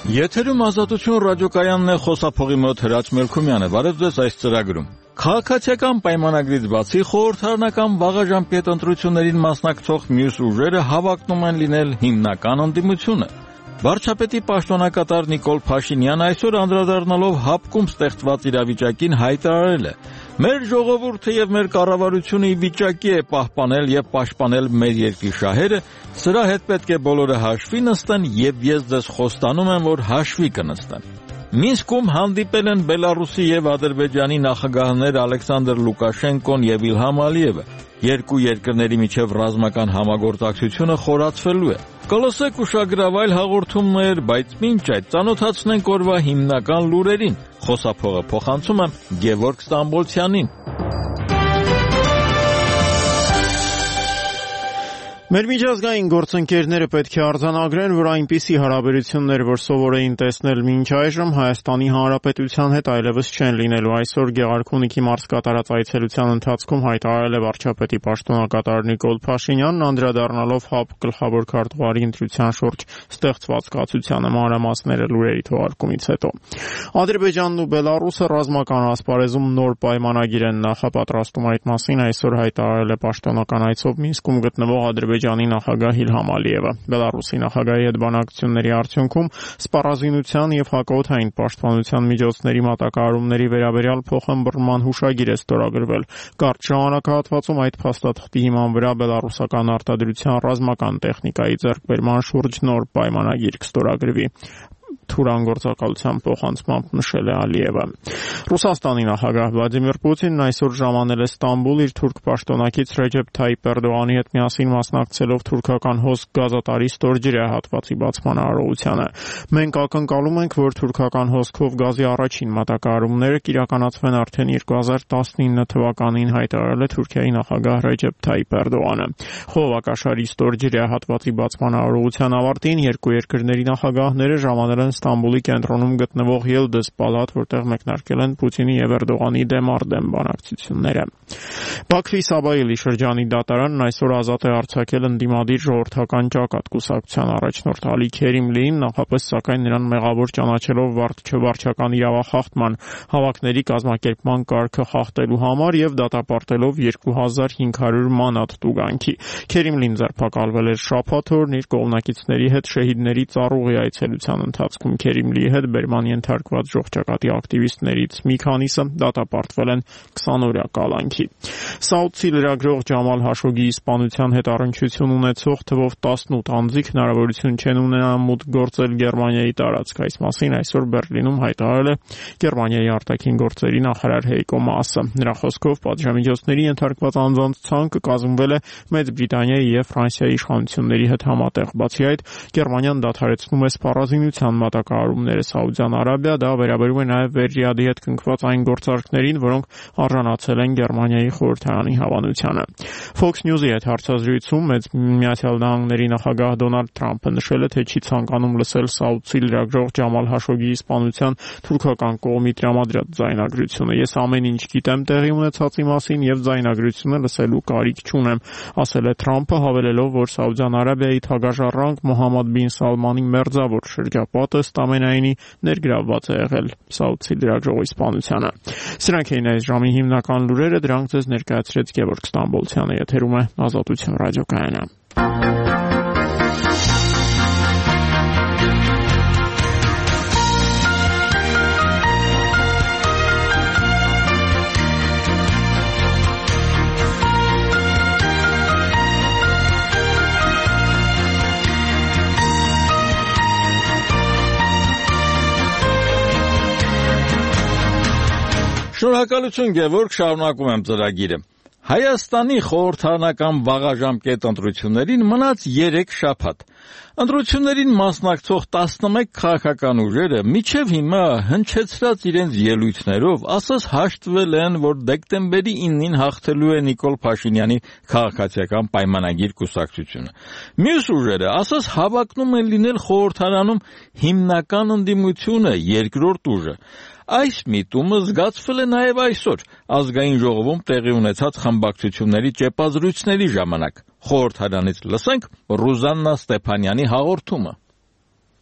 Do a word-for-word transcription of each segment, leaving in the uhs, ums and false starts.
Եթերում Ազատություն ռադիոկայանն է, խոսափողի մոտ Հրաչ Մելքումյանը։ Բարև ձեզ այս ծրագրում։ Քաղաքացիական պայմանագրից բացի խորհրդարանական վաղաժամկետ ընտրություններին մասնակցող մյուս ուժերը հավակնում են լինել հիմնական ընդդիմությունը։ Վարչապետի պաշտոնակատար Նիկոլ Փաշինյանը այսօր անդրադառնալով հապկում ստեղծված իրավիճակին հայտարարել է. «Մեր ժողովուրդը եւ մեր կառավարությունը ի վիճակի է պահպանել եւ պաշտպանել մեր երկրի շահերը, սրա հետ պետք է բոլորը հաշվի նստեն եւ ես ձեզ խոստանում եմ, որ հաշվի կնստեն»։ Մինսկում հանդիպել են Բելարուսի եւ Ադրբեջանի նախագահներ Ալեքսանդր Լուկաշենկոն եւ Իլհամ Ալիևը։ Երկու երկրների միջև ռազմական համագործակցությունը խորացվելու է։ Կլսեք ուշագրավ այլ հաղորդումներ, բայց մինչ այդ ծանոթացնենք օրվա հիմնական լուրերին։ Խոսափողը փոխանցում եմ Գևորգ Ստամբոլցյանին։ Մեր միջազգային գործընկերները պետք է արձանագրեն, որ այնպիսի հարաբերություններ, որ սովոր էին տեսնել մինչ այժմ, Հայաստանի Հանրապետության հետ այլևս չեն լինելու։ Այսօր Գեղարքունիքի մարզ կատարած այցելության ընթացքում հայտարարել է վարչապետի պաշտոնակատար Նիկոլ Փաշինյանն, անդրադառնալով ՀԱՊ գլխավոր քարտուղարի ընտրության շուրջ ստեղծված կացությանը, մանրամասները լուրերի թողարկումից հետո։ Ադրբեջանն ու Բելարուսը ռազմական ասպարեզում նոր պայմանագիր են նախապատրաստում, այդ մասին այսօր հայտարարել է պաշտոնական այցով Մինսկում գտնվող Ադրբեջանի Ադրբեջանի նախագահ Իլհամ Ալիևը։ Բելարուսի նախագահի հետ բանակցությունների արդյունքում սպառազինության եւ հակաօդային պաշտպանության միջոցների մատակարարումների վերաբերյալ փոխըմբռնման հուշագիր է ստորագրվել։ Կարճ ժամանակահատվածում այդ փաստաթղթի հիման վրա բելարուսական արտադրության ռազմական տեխնիկայի ձեռքբերման շուրջ նոր պայմանագիր կստորագրվի։ Թուրանգործակալության փոխանցմամբ նշել է Ալիևը։ Ռուսաստանի նախագահ Վլադիմիր Պուտինն այսօր ժամանել է Ստամբուլ իր թուրք պաշտոնակից Ռեջեփ Թայիպ Էրդողանի հետ միասին մասնակցելով թուրքական հոսք գազատարի ստորջրյա հատվածի բացման արարողությանը։ Մենք ակնկալում ենք, որ թուրքական հոսքով գազի առաջին մատակարարումները կիրականացվեն արդեն երկու հազար տասնինը թվականին, հայտարարել է Թուրքիայի նախագահ Ռեջեփ Թայիպ Էրդողանը։ Խողովակաշարի ստորջրյա հատվածի բացման արարողության ավարտին երկու երկրների նախագահները ժամանել են Ստամբուլի կենտրոնում գտնվող Ելդես պալատ, որտեղ մեկնարկել են Պուտինի եւ Էրդողանի դեմ առ դեմ բանակցությունները։ Բաքվի Սաբայելի շրջանի դատարանն այսօր ազատ է արձակել ընդդիմադիր ժողովրդական ճակատ կուսակցության առաջնորդ Ալի Քերիմլիին, նախապես սակայն նրան մեղավոր ճանաչելով վարչական իրավախախտման, հավաքների կազմակերպման կարգը խախտելու համար եւ դատապարտելով երկու հազար հինգ հարյուր մանատ տուգանքի։ Քերիմլին ձերբակալվել էր շաբաթ օրն իր կողմնակիցների հետ շեհիդների ծառուղի այցելության ընթացքում։ Քերիմլիի հետ բերման ենթարկված ժողովրդակատի ակտիվիստներից մի քանիսը դատապարտվել են քսանօրյա կալանքի։ Սաուդցի լրագրող Ջամալ Հաշոգիի սպանության հետ առնչություն ունեցող թվով տասնութ անձիկ հնարավորություն չեն ունենա մուտք գործել Գերմանիայի տարածք։ Այս մասին այսօր Բերլինում հայտարարել է Գերմանիայի արտաքին գործերի նախարար Հեյկո Մասը։ Նրա խոսքով պատժամիջոցների ենթարկված անձանց ցանկը կազմվել է Մեծ Բրիտանիայի եւ Ֆրանսիայի իշխանությունների հետ համատեղ։ Բացի այդ, Գերմանիան դադարեցնում է սպառազինության մատակարարումները Սաուդյան Արաբիա, դա վերաբերում է նաև Ռիադի հետ կնքված այն գործարքներին, որոնք արժանացել են Գերմանիայի խորհրդարանի հավանությանը։ Fox News-ի հետ հարցազրույցում Մեծ Միացյալ Նահանգների նախագահ Դոնալդ Թրամփը նշել է, թե չի ցանկանում լսել սաուդցի լրագրող Ջամալ Հաշոգիի սպանության թուրքական կողմի տրամադրած ձայնագրությունը։ Ես ամեն ինչ գիտեմ տեղի ունեցածի մասին եւ ձայնագրությունը լսելու կարիք չունեմ, ասել է Թրամփը, հավելելով, որ Սաուդյան Արաբիայի թագաժառանգ Մոհամմադ բին Սալմանի մերձավոր շրջապատը ստամենայինի ներգրավված է եղել սաուդցի լրագրողի սպանությանը։ Սրանք էին այս ժամի հիմնական լուրերը, դրանք ձեզ ներկայացրեց Գևորգ Ստամբոլցյանը, եթերում է Ազատություն ռադիոկայանը։ Շնորհակալություն Գևորգ, շարունակում եմ ծրագիրը։ Հայաստանի խորհրդարանական վաղաժամկետ ընտրություններին մնաց երեք շաբաթ։ Ընտրություններին մասնակցող տասնմեկ քաղաքական ուժերը մինչև հիմա հնչեցրած իրենց ելույթներով ասես հաշտվել են, որ դեկտեմբերի իննին հաղթելու է Նիկոլ Փաշինյանի քաղաքացիական պայմանագիր կուսակցությունը։ Մյուս ուժերը ասես հավակնում են լինել խորհրդարանում հիմնական ընդդիմությունը, երկրորդ ուժը։ Այս միտումը զգացվել է նաև այսօր ազգային ժողովում տեղի ունեցած խմբակցությունների ճեպազրույցների ժամանակ։ Խորհրդարանից լսենք Ռուզաննա Ստեփանյանի հաղորդումը։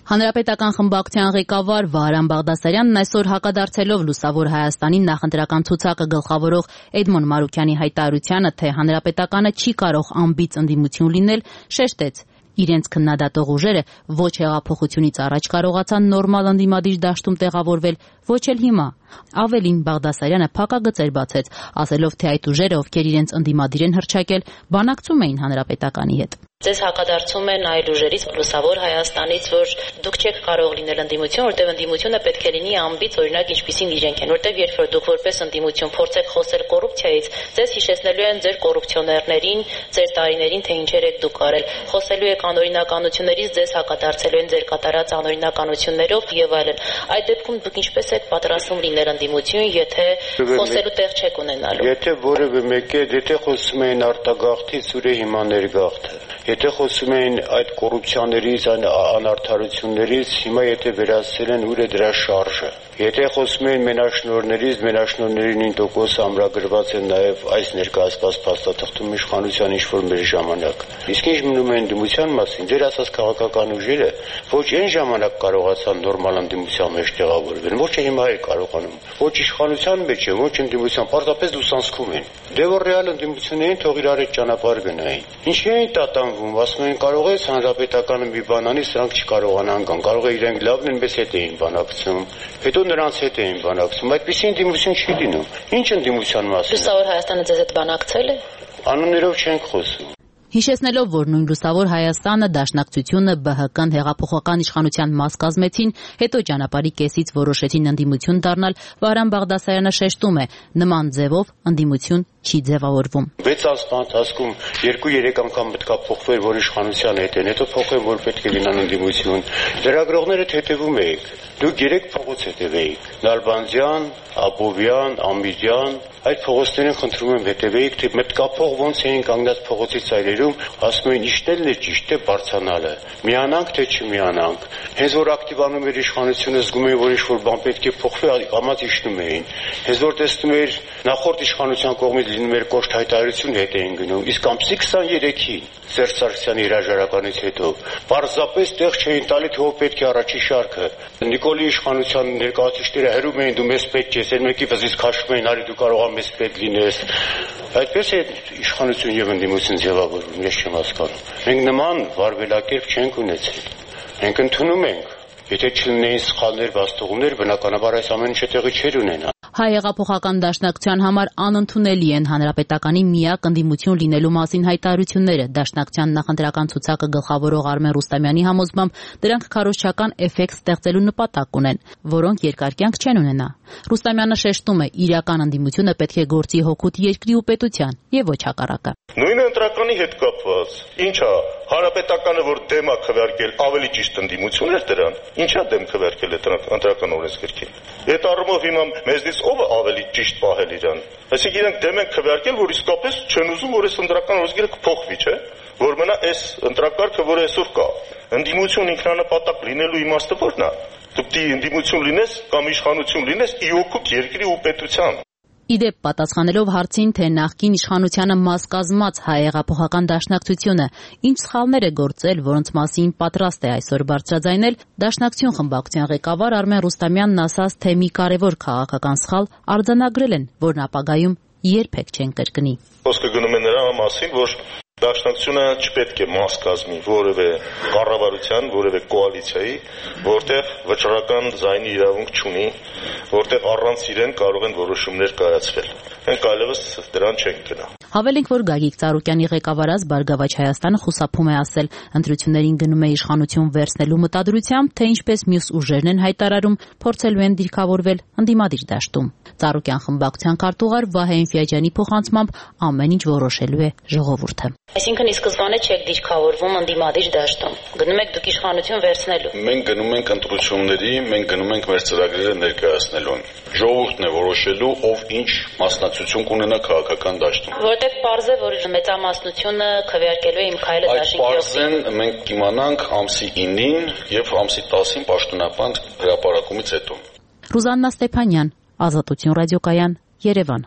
Հանրապետական խմբակցության ղեկավար Վահրամ Բաղդասարյանն այսօր հակադարձելով Լուսավոր Հայաստանին նախընտրական ցուցակը գլխավորող Էդմոն Մարուքյանի հայտարարությանը, թե Հանրապետականը չի կարող անբիծ ընդդիմություն լինել, շեշտեց. իրենց քննադատող ուժերը ոչ հեղափոխությունից առաջ կարողացան նորմալ ընդդիմադիր դաշտում տեղավորվել, ոչ էլ հիմա։ Ավելին, Բաղդասարյանը փակագծեր բացեց, ասելով, թե այդ ուժերը, ովքեր իրենց ընդդիմադիր են հռչակել, բանակցում էին Հանրապետականի հետ։ Ձեզ հակադարձում են այլ ուժերից, Լուսավոր Հայաստանից, որ դուք չեք կարող լինել ընդդիմություն, որտեղ ընդդիմությունը պետք է լինի անբիծ, օրինակ ինչպիսին իրենք են, որտեղ երբ որ դուք որպես ընդդիմություն փորձեք խոսել կոռուպցիայից, ձեզ հիշեցնելու են ձեր կոռուպցիոներներին, ձեր տարիներին, թե ինչեր եք դուք արել, խոսելու եք անօրինականություններից, ձեզ հակադարձելու են ձեր կատարած անօրինականություններով եւ այլն։ Այդ դեպքում դուք ինչպես եք պատրաստվում լինել ընդդիմություն, եթե խոսելու տեղ չեք ունենալու։ Եթե որևէ մեկը, եթե խոսում են արտագաղթից, ուր է հիմա ներգաղթը։ Եթե խոսում են այդ կոռուպցիաներից, այն անարդարություններից, հիմա եթե վերացել են, ուր է դրա շարժը։ Եթե խոսում են մենաշնորհներից, մենաշնորհների նույն տոկոսը ամրագրված է նաև այս ներկայացված փաստաթղթում իշխանության ինչ-որ մեր ժամանակ։ Իսկ ինչ մնում է ընդդիմության մասին, ձեր ասած քաղաքական ուժերը ոչ այն ժամանակ կարողացան նորմալ ընդդիմության մեջ տեղավորվել, ոչ է հիմա էլ կարողանում, ոչ իշխանության մեջ է, ոչ ընդդիմության, պարզապես լուսանցքում են։ Դե որ ռեալ ընդդիմություն էին, թող իրար այդ ճանապարհ գնային։ Ինչի էին տատանվում, ասում են կարող է Հանրապետականը մի բան անի, սրանք չկարողանան կան, կարող է իրենք լավն են, մեզ հետ էին բանակցում, հետո նրանց հետ էին բանակցում, այդպիսի ընդդիմություն չի լինում։ Ինչ ընդդիմության մասին։ Լուսավոր Հայաստանը ձեզ հետ բանակցել է։ Անուններով չենք խոսում։ Հիշեցնելով, որ նույն Լուսավոր Հայաստանը, Դաշնակցությունը, Բ Հ Կն հեղափոխական իշխանության մաս կազմեցին, հետո ճանապարհի կեսից որոշեցին ընդդիմություն դառնալ, Վահրամ Բաղդասարյանը շեշտում է, նման ձևով ընդդիմություն չի ձևավորվում։ վեց ամսվա ընթացքում երկու-երեք անգամ պետք է փոխվեր, որ իշխանության հետ են, հետո փոխեն, որ պետք է լինեն ընդդիմություն։ Լրագրողներդ հետևում եք։ Դուք երեք փողոց հետևեիք։ Նալբանդյան, Աբովյան, Ամիրյան, այդ փողոցներին խնդրում եմ հետևեիք, թե մտկափող ոնց էին կանգնած փողոցի ծայրերում, ասում էին իշտելն է ճիշտ է բարձանալը։ Միանանք թե չմիանանք։ Հենց որ ակտիվանում էր իշխանությունը, զգում էին, որ ինչ-որ բան պետք է փոխվի, կամաց իջնում էին։ Հենց որ տեսնում էր նախորդ իշխանության կողմից լինում էր կոշտ հայտարարություն, հետ էին գնում, իսկ ամսի քսաներեքին Սերժ Սարգսյանի հրաժարականից հետո պարզապես տեղ չէին տալի, թե ով պետք է առաջի շարքը։ Նիկոլի իշխանության ներկայացուցիչները հրում էին, դու մեզ պետք ես, այն մեկի վզից քաշում էին, արի դու կարող ես մեզ պետք լինես։ Այդպես է իշխանություն եւ ընդդիմություն ձևավորվում, ես չեմ հասկանում։ Մենք նման վարվելակերպ չենք ունեցել։ Մենք ընդունում ենք, եթե չլինեին սխալներ, բաստողումներ, բնականաբար այս ամեն ինչը տեղի չէր ունենա։ Հայ հեղափոխական դաշնակցության համար անընդունելի են Հանրապետականի միակ ընդդիմություն լինելու մասին հայտարարությունները։ Դաշնակցության նախընտրական ցուցակը գլխավորող Արմեն Ռուստամյանի համոզմամբ դրանք քարոզչական էֆեկտ ստեղծելու նպատակ ունեն, որոնք երկար կյանք չեն ունենա։ Ռուստամյանը շեշտում է, իրական ընդդիմությունը պետք է գործի հօգուտ երկրի ու պետության եւ ոչ հակառակը։ Նույնը ընտրականի հետ կապված։ Ինչա, Հանրապետականը որ դեմ է քվեարկել, ավելի ճիշտ ընդդիմություն էր դրան։ Ինչա դեմ քվեարկել է ընտրական օրենսգրքին։ Այդ առումով հիմա մեզնից ով է ավելի ճիշտ պահել իրան։ Այսինքն իրենք դեմ են քվեարկել, որ իսկապես չեն ուզում, որ այս ընտրական օրենսգիրքը կփոխվի, չէ՞։ Որ մնա այս ընտրակարգը, որը այսօր կա։ Ընդդիմություն ինքնանպատակ լինելու իմաստը ո՞րն է։ Դու պիտի ընդդիմություն լինես կամ իշխանություն լինես ի օգուտ երկրի ու պետության։ Իդեպ պատասխանելով հարցին, թե նախկին իշխանությանը մաս կազմած Հայ հեղափոխական դաշնակցությունը ինչ սխալներ է գործել, որոնց մասին պատրաստ է այսօր բարձրաձայնել, Դաշնակցություն խմբակցության ղեկավար Արմեն Ռուստամյանն ասաց, թե մի կարևոր քաղաքական սխալ արձանագրել են, որն ապագայում երբեք չեն կրկնի։ Խոսքը գնում է նրա մասին, որ Դաշնակցությունը չպետք է մաս կազմի որևէ կառավարության, որևէ կոալիցիայի, որտեղ վճռական ձայնի իրավունք չունի, որտեղ առանց իրեն կարող են որոշումներ կայացվել։ Մենք այլևս դրան չենք գնա։ Հավելենք, որ Գագիկ Ծառուկյանի ղեկավարած Բարգավաճ Հայաստանը խուսափում է ասել, ընտրություններին գնում է իշխանություն վերցնելու մտադրությամբ, թե ինչպես մյուս ուժերն են հայտարարում, փորձելու են դիրքավորվել ընդդիմադիր դաշտում։ Ծառուկյան խմբակցության քարտուղար Վահե Ինֆիաջյանի փոխանցմամբ ամեն ինչ որոշելու է ժողովուրդը։ Այսինքն ի սկզբանե չեք դիրքավորվում ընդդիմադիր դաշտում։ Գնում եք դուք իշխանություն վերցնելու։ Մենք գնում ենք ընտրությունների, մենք գնում ենք մեր ծրագրերը ներկայացնելու։ Ժողովուրդն է որոշելու, ով ինչ մասնակցություն կունենա քաղաքական դաշտում։ Որտեղ պարզ է, որ մեծամասնությունը քվեարկելու է իմ քայլը դաշինքի օգտին։ Այդ պարզեն մենք կիմանանք ամսի ինին եւ ամսի տասին պաշտոնապան հրապարակումից հետո։ Ռուզաննա Ստեփանյան, Ազատություն ռադիոկայան, Երևան։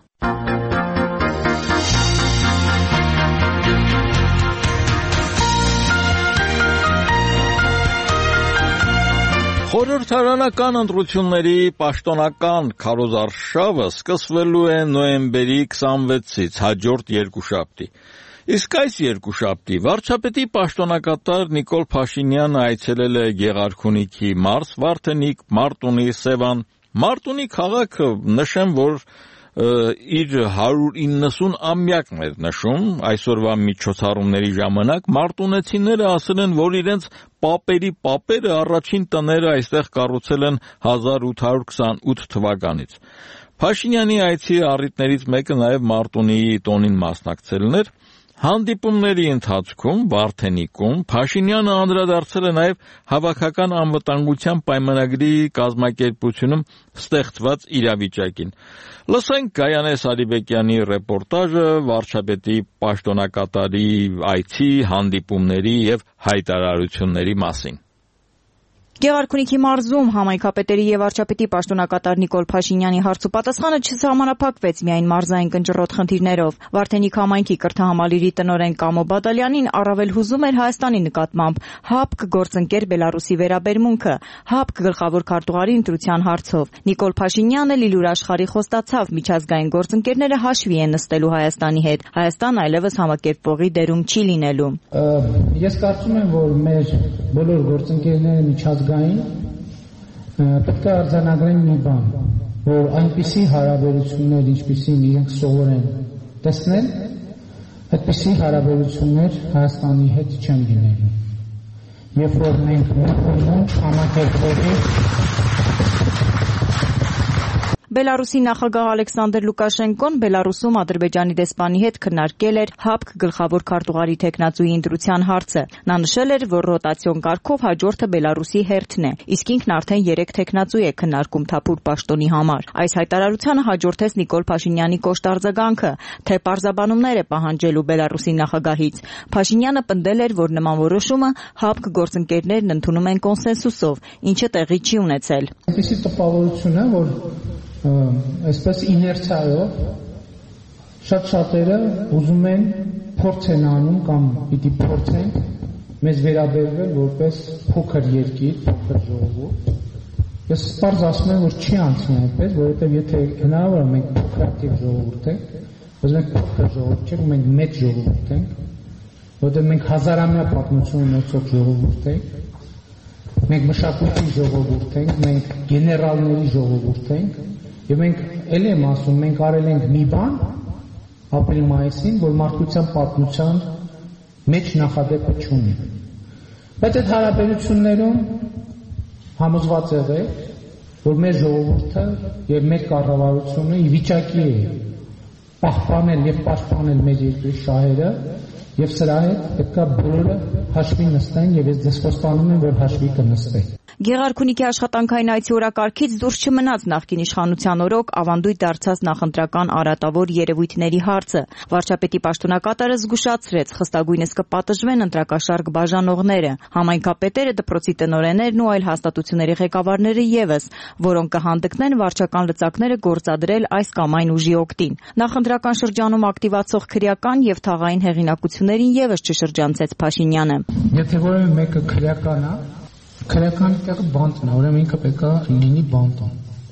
Խորհրդարանական ընտրությունների պաշտոնական քարոզարշավը սկսվելու է նոյեմբերի քսանվեցից հաջորդ երկուշաբթի։ Իսկ այս երկուշաբթի վարչապետի պաշտոնակատար Նիկոլ Փաշինյանը այցելել է Գեղարքունիքի մարզ, Վարդենիկ, Մարտունի, Սևան։ Մարտունի քաղաքը նշեմ, որ իր հարյուր իննսուն-ամյակն էր նշում այսօրվա միջոցառումների ժամանակ մարտունեցիները ասել են, որ իրենց պապերի պապերը առաջին տները այստեղ կառուցել են հազար ութ հարյուր քսանութ թվականից։ Փաշինյանի այցի առիթներից մեկը նաև Մարտունիի տոնին մասնակցելն էր։ Հանդիպումների ընթացքում Վարդենիկում Փաշինյանը անդրադարձել է նաև հավաքական անվտանգության պայմանագրի կազմակերպությունում ստեղծված իրավիճակին։ Լսենք Գայանե Սարիբեկյանի ռեպորտաժը վարչապետի պաշտոնակատարի այցի, հանդիպումների եւ հայտարարությունների մասին։ Գեղարքունիքի մարզում համայնքապետերի եւ վարչապետի պաշտոնակատար Նիկոլ Փաշինյանի հարցուպատասխանը չսահմանափակվեց միայն մարզային կնճռոտ խնդիրներով։ Վարդենիկ համայնքի կրթահամալիրի տնօրեն Կամո Բադալյանին առավել հուզում էր Հայաստանի նկատմամբ ՀԱՊԿ գործընկեր Բելարուսի վերաբերմունքը, ՀԱՊԿ գլխավոր քարտուղարի ընտրության հարցով։ Նիկոլ Փաշինյանը լիլուր աշխարհի խոստացավ միջազգային գործընկերները հաշվի են նստելու Հայաստանի հետ։ Հայաստան այլևս համակերպվողի դերում չի լինելու։ Ես կարծում եմ, որ մեր բոլոր գործընկերները միջազգային պետք է արձանագրեն մի բան, որ այնպիսի հարաբերություններ, ինչպիսին իրենք սովոր են տեսնել, այդպիսի հարաբերություններ Հայաստանի հետ չեն լինելու։ Երբ որ մենք ունենք համակերպողի Բելարուսի նախագահ Ալեքսանդր Լուկաշենկոն Բելարուսում Ադրբեջանի դեսպանի հետ քննարկել էր ՀԱՊԿ գլխավոր քարտուղարի տեխնացուի ընտրության հարցը։ Նա նշել էր, որ ռոտացիոն կարգով հաջորդը Բելարուսի հերթն է, իսկ ինքն արդեն երեք տեխնացու է քննարկում թափուր պաշտոնի համար։ Այս հայտարարությանը հաջորդեց Նիկոլ Փաշինյանի կոշտ արձագանքը, թե պարզաբանումներ է պահանջելու Բելարուսի նախագահից։ Փաշինյանը պնդել էր, որ նման որոշումը ՀԱՊԿ գործընկերներն ընդունում են կոնսենսուսով, ինչը տեղի չի ունեցել։ Այսպիսի տպավորություն է, որ այսպես իներցիայով շատ շատերը ուզում են փորձ են անում կամ պիտի փորձեն մեզ վերաբերվել որպես փոքր երկիր, փոքր ժողովուրդ։ Ես սպառ ասում եմ, որ չի անցնի այդպես, որովհետև եթե հնարավոր է մենք փոքրատիվ ժողովուրդ ենք, բայց մենք փոքր ժողովուրդ չենք, մենք մեծ ժողովուրդ ենք, որովհետև մենք հազարամյա պատմություն ունեցող ժողովուրդ ենք, մենք մշակույթի ժողովուրդ ենք, մենք գեներալների ժողովուրդ ենք, եւ մենք ելի եմ ասում, մենք արել ենք մի բան ապրիլ-մայիսին, որ մարդկության պատմության մեջ նախադեպը չունի։ Բայց այդ հարաբերություններում համոզված եղեք, որ մեր ժողովուրդը եւ մեր կառավարությունը ի վիճակի է պահպանել եւ պաշտպանել մեր երկրի շահերը եւ սրա հետ պետքա բոլորը հաշվի նստեն եւ ես ձեզ խոստանում եմ, որ հաշվի կնստեն։ Գեղարքունիքի աշխատանքային այցի օրակարգից դուրս չմնաց նախկին իշխանության օրոք ավանդույթ դարձած նախընտրական արատավոր երևույթների հարցը։ Վարչապետի պաշտոնակատարը զգուշացրեց, խստագույնս կպատժվեն ընտրակաշարք բաժանողները, համայնքապետերը, դպրոցի տնօրեններն ու այլ հաստատությունների ղեկավարները եւս, որոնք կհանդգնեն վարչական լծակները գործադրել այս կամ այն ուժի օգտին։ Նախընտրական շրջանում ակտիվացող քրեական եւ թաղային հեղինակություններին եւս չշրջանցեց Փաշինյանը։ Եթե որևէ մեկը քրեական է, քրեականի տեղը բանտն է, ուրեմն ինքը պետք է լինի բանտում։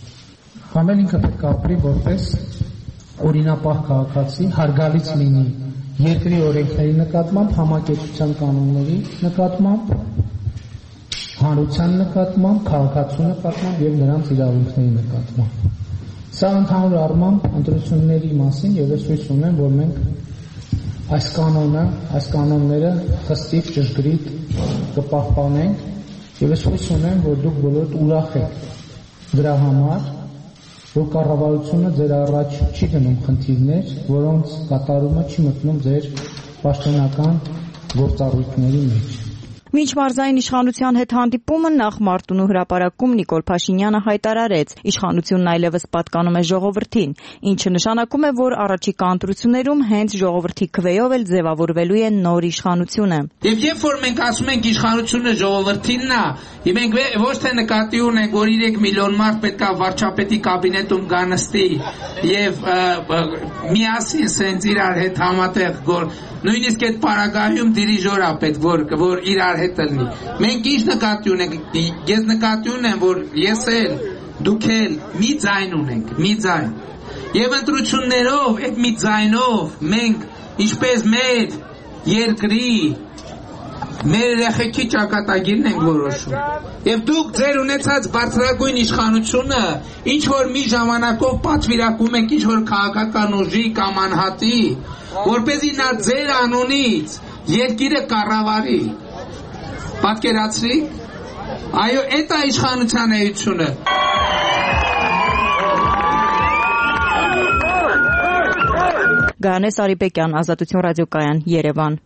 Կամ էլ ինքը պետք է ապրի որպես օրինապահ քաղաքացի, հարգալից լինի երկրի օրենքների նկատմամբ, համակեցության կանոնների նկատմամբ, հանրության նկատմամբ, քաղաքացու նկատմամբ եւ նրանց իրավունքների նկատմամբ։ Սա ընդհանուր առմամբ ընտրությունների մասին եւ ես հույս ունեմ, որ մենք այս կանոնը, այս կանոնները խստիվ ճշգրիտ կպահպանենք եւ ես հույս ունեմ, որ դուք բոլորդ ուրախ եք դրա համար, որ կառավարությունը ձեր առաջ չի դնում խնդիրներ, որոնց կատարումը չի մտնում ձեր պաշտոնական գործառույթների մեջ։ Մինչ մարզային իշխանության հետ հանդիպումը նախ Մարտունու հրապարակում Նիկոլ Փաշինյանը հայտարարեց, իշխանությունն այլևս պատկանում է ժողովրդին, ինչը նշանակում է, որ առաջիկա ընտրություններում հենց ժողովրդի քվեով էլ ձևավորվելու է նոր իշխանությունը։ Եվ երբ որ մենք ասում ենք իշխանությունը ժողովրդինն է, եւ մենք ոչ թե նկատի ունենք, որ երեք միլիոն մարդ պետք է վարչապետի կաբինետում գա նստի եւ միասին սենց իրար հետ համատեղ գոր նույնիսկ այդ պարագայում դիրիժոր է պետք որ որ իրար հետ լինի։ Մենք ինչ նկատի ունենք, ես նկատի ունեմ, որ ես էլ, դուք էլ մի ձայն ունենք, մի ձայն։ Եվ ընտրություններով, այդ մի ձայնով մենք ինչպես մեր երկրի մեր երեխեքի ճակատագիրն ենք որոշում։ Եվ դուք ձեր ունեցած բարձրագույն իշխանությունը ինչ որ մի ժամանակով պատվիրակում եք ինչ որ քաղաքական ուժի կամ անհատի, որպեսզի նա ձեր անունից երկիրը կառավարի։ Պատկերացրիք։ Այո, այդ է իշխանության էությունը։ Գայանե Սարիբեկյան, Ազատություն ռադիոկայան, Երևան։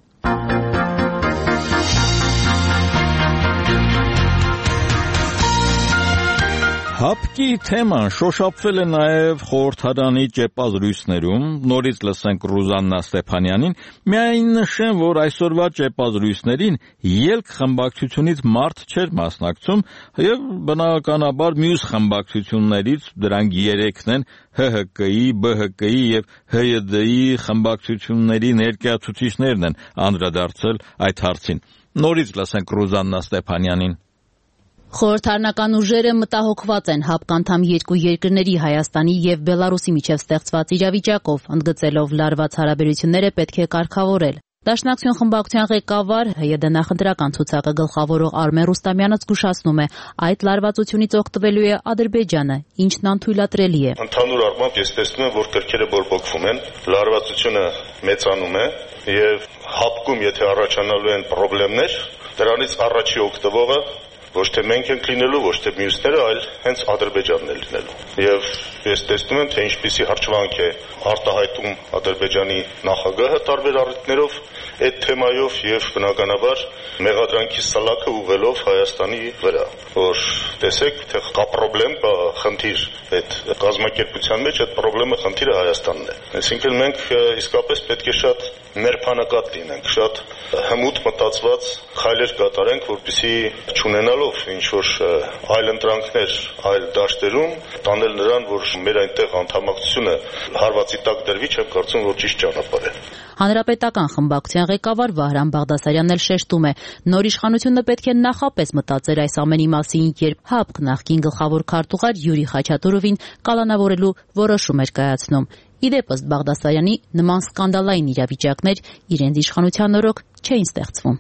Հապկի թեման շոշափվել է նաև խորհրդարանի ճեպազրույցներում, նորից լսենք Ռուզաննա Ստեփանյանին, միայն նշեմ, որ այսօրվա ճեպազրույցներին ելք խմբակցությունից մարդ չէր մասնակցում, եւ բնականաբար մյուս խմբակցություններից դրանք երեքն են Հ Հ Կի, B H K-ի եւ H Y D-ի խմբակցությունների ներկայացուցիչներն են անդրադարձել այդ հարցին։ Նորից լսենք Ռուզաննա Ստեփանյանին։ Խորհրդարանական ուժերը մտահոգված են ՀԱՊԿ անդամ երկու երկրների Հայաստանի եւ Բելարուսի միջև ստեղծված իրավիճակով, ընդգծելով լարված հարաբերությունները պետք է կարգավորել։ Դաշնակցություն խմբակցության ղեկավար H Y D նախընտրական ցուցակը գլխավորող Արմեն Ռուստամյանը զգուշացնում է, այդ լարվածությունից օգտվելու է Ադրբեջանը, ինչն անթույլատրելի է։ Ընդհանուր առմամբ ես տեսնում եմ, որ կրքերը բորբոքվում են, լարվածությունը մեծանում է եւ ՀԱՊԿ-ում եթե առաջանալու են խնդիրներ, դրանից առաջի օգտվողը ոչ թե մենք ենք լինելու, ոչ թե մյուսները, այլ հենց Ադրբեջանն է լինելու։ Եվ ես տեսնում եմ, թե ինչպիսի հրճվանք է արտահայտում Ադրբեջանի նախագահը տարբեր առիթներով այդ թեմայով եւ բնականաբար մեղադրանքի սալակը ուղղելով Հայաստանի վրա, որ տեսեք, թե կա խնդրեմ, կա խնդիր այդ կազմակերպության մեջ, այդ խնդրեմը խնդիրը Հայաստանն է։ Այսինքն մենք իսկապես պետք է շատ ներբանակատ լինենք, շատ հմուտ մտածված քայլեր կատարենք, որպեսզի չունենալով ինչ որ այլ ընտրանքներ, այլ դաշտերում տանել նրան, որ մեր այնտեղ անդամակցությունը հարվածի տակ դրվի, չեմ կարծում, որ ճիշտ ճանապարհ է։ Հանրապետական խմբակցության ղեկավար Վահրամ Բաղդասարյանն էլ շեշտում է, նոր իշխանությունը պետք է նախապես մտածեր այս ամենի մասին, երբ ՀԱՊԿ նախկին գլխավոր քարտուղար Յուրի Խաչատուրովին կալանավորելու որոշում էր կայացնում։ Իդեպ ըստ Բաղդասարյանի նման սկանդալային իրավիճակներ իրենց իշխանության օրոք չէին ստեղծվում։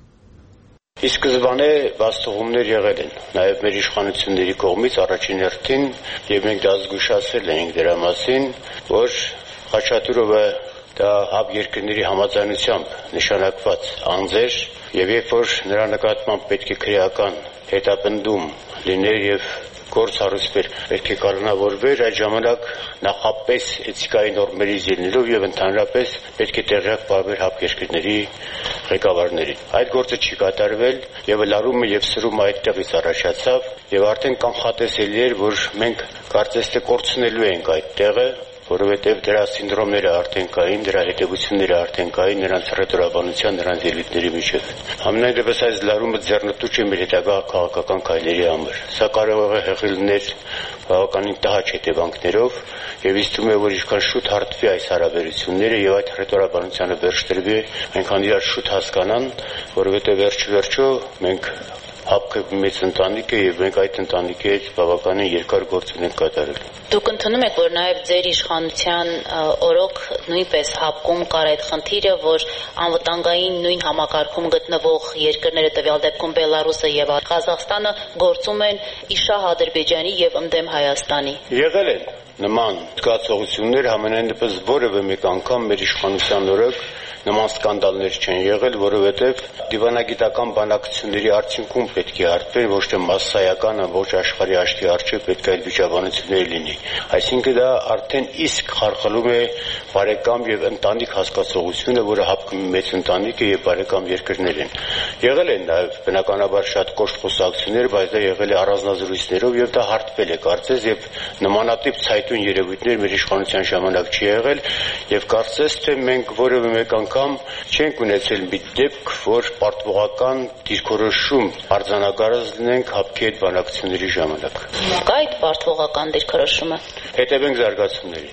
Ի սկզբանե բացթողումներ եղել են, նաև մեր իշխանությունների կողմից առաջին հերթին, եւ մենք դա զգուշացրել ենք դրա մասին, որ Խաչատուրովը դա ՀԱՊԿ երկրների համաձայնությամբ նշանակված անձ էր, եւ երբ որ նրա նկատմամբ պետք է քրեական հետապնդում լիներ եւ գործ հարուցվեր, պետք է կալանավորվեր, այդ ժամանակ նախապես էթիկայի նորմերից ելնելով եւ ընդհանրապես պետք է տեղյակ պահվեր ՀԱՊԿ երկրների ղեկավարներին։ Այդ գործը չի կատարվել եւ լարումը եւ սրումը այդտեղից առաջացավ եւ արդեն կանխատեսելի էր, որ մենք կարծես թե կորցնելու ենք այդ տեղը, որովհետև դրա սինդրոմները արդեն կային, դրա հետևությունները արդեն կային նրանց հռետորաբանության, նրանց ելույթների միջև։ Համենայնդեպս այս լարումը ձեռնտու չէ մեր հետագա քաղաքական քայլերի համար։ Սա կարող է հեղի լինել բավականին տհաճ հետևանքներով եւ ինձ թվում է, որ ինչքան շուտ հարթվի այս հարաբերությունները եւ այդ հռետորաբանությանը վերջ տրվի, այնքան իրար շուտ հասկանան, որովհետև վերջ-վերջո մենք ՀԱՊԿ մեծ ընտանիք է եւ մենք այդ ընտանիքի հետ բավականին երկար գործ ունենք կատարել։ Դուք ընդունում եք, որ նաեւ ձեր իշխանության օրոք նույնպես ՀԱՊԿ-ում կար այդ խնդիրը, որ անվտանգային նույն համակարգում գտնվող երկրները, տվյալ դեպքում Բելարուսը եւ Ղազախստանը, գործում են իշահ Ադրբեջանի եւ ընդդեմ Հայաստանի։ Եղել են նման զգացողություններ, համենայնդեպս որևէ մեկ անգամ մեր իշխանության օրոք նման սկանդալներ չեն եղել, որովհետև դիվանագիտական բանակցությունների արդյունքում պետք է հարթվեր, ոչ թե մասսայական, ոչ աշխարհի աչքի առջև պետք է այդ վիճաբանություններ լինի։ Այսինքն դա արդեն իսկ խարխլում է բարեկամ եւ ընտանիք հասկացողությունը, որը ՀԱՊԿ մեծ ընտանիք է եւ բարեկամ երկրներ են։ Եղել են նաեւ բնականաբար շատ կոշտ խոսակցություններ, բայց դա եղել է առանձնազրույցներով եւ դա հարթվել է, կարծես, եւ նմանատիպ ցայտուն երևույթներ մեր իշխանության ժամանակ չի եղել եւ կարծես թե մենք որևէ մեկ անգամ չենք ունեցել մի դեպք, որ պարտվողական դիրքորոշում արձանագրած լինենք ՀԱՊԿ-ի հետ բանակցությունների ժամանակ։ Կա այդ պարտվողական դիրքորոշումը։ Հետևենք զարգացումներին։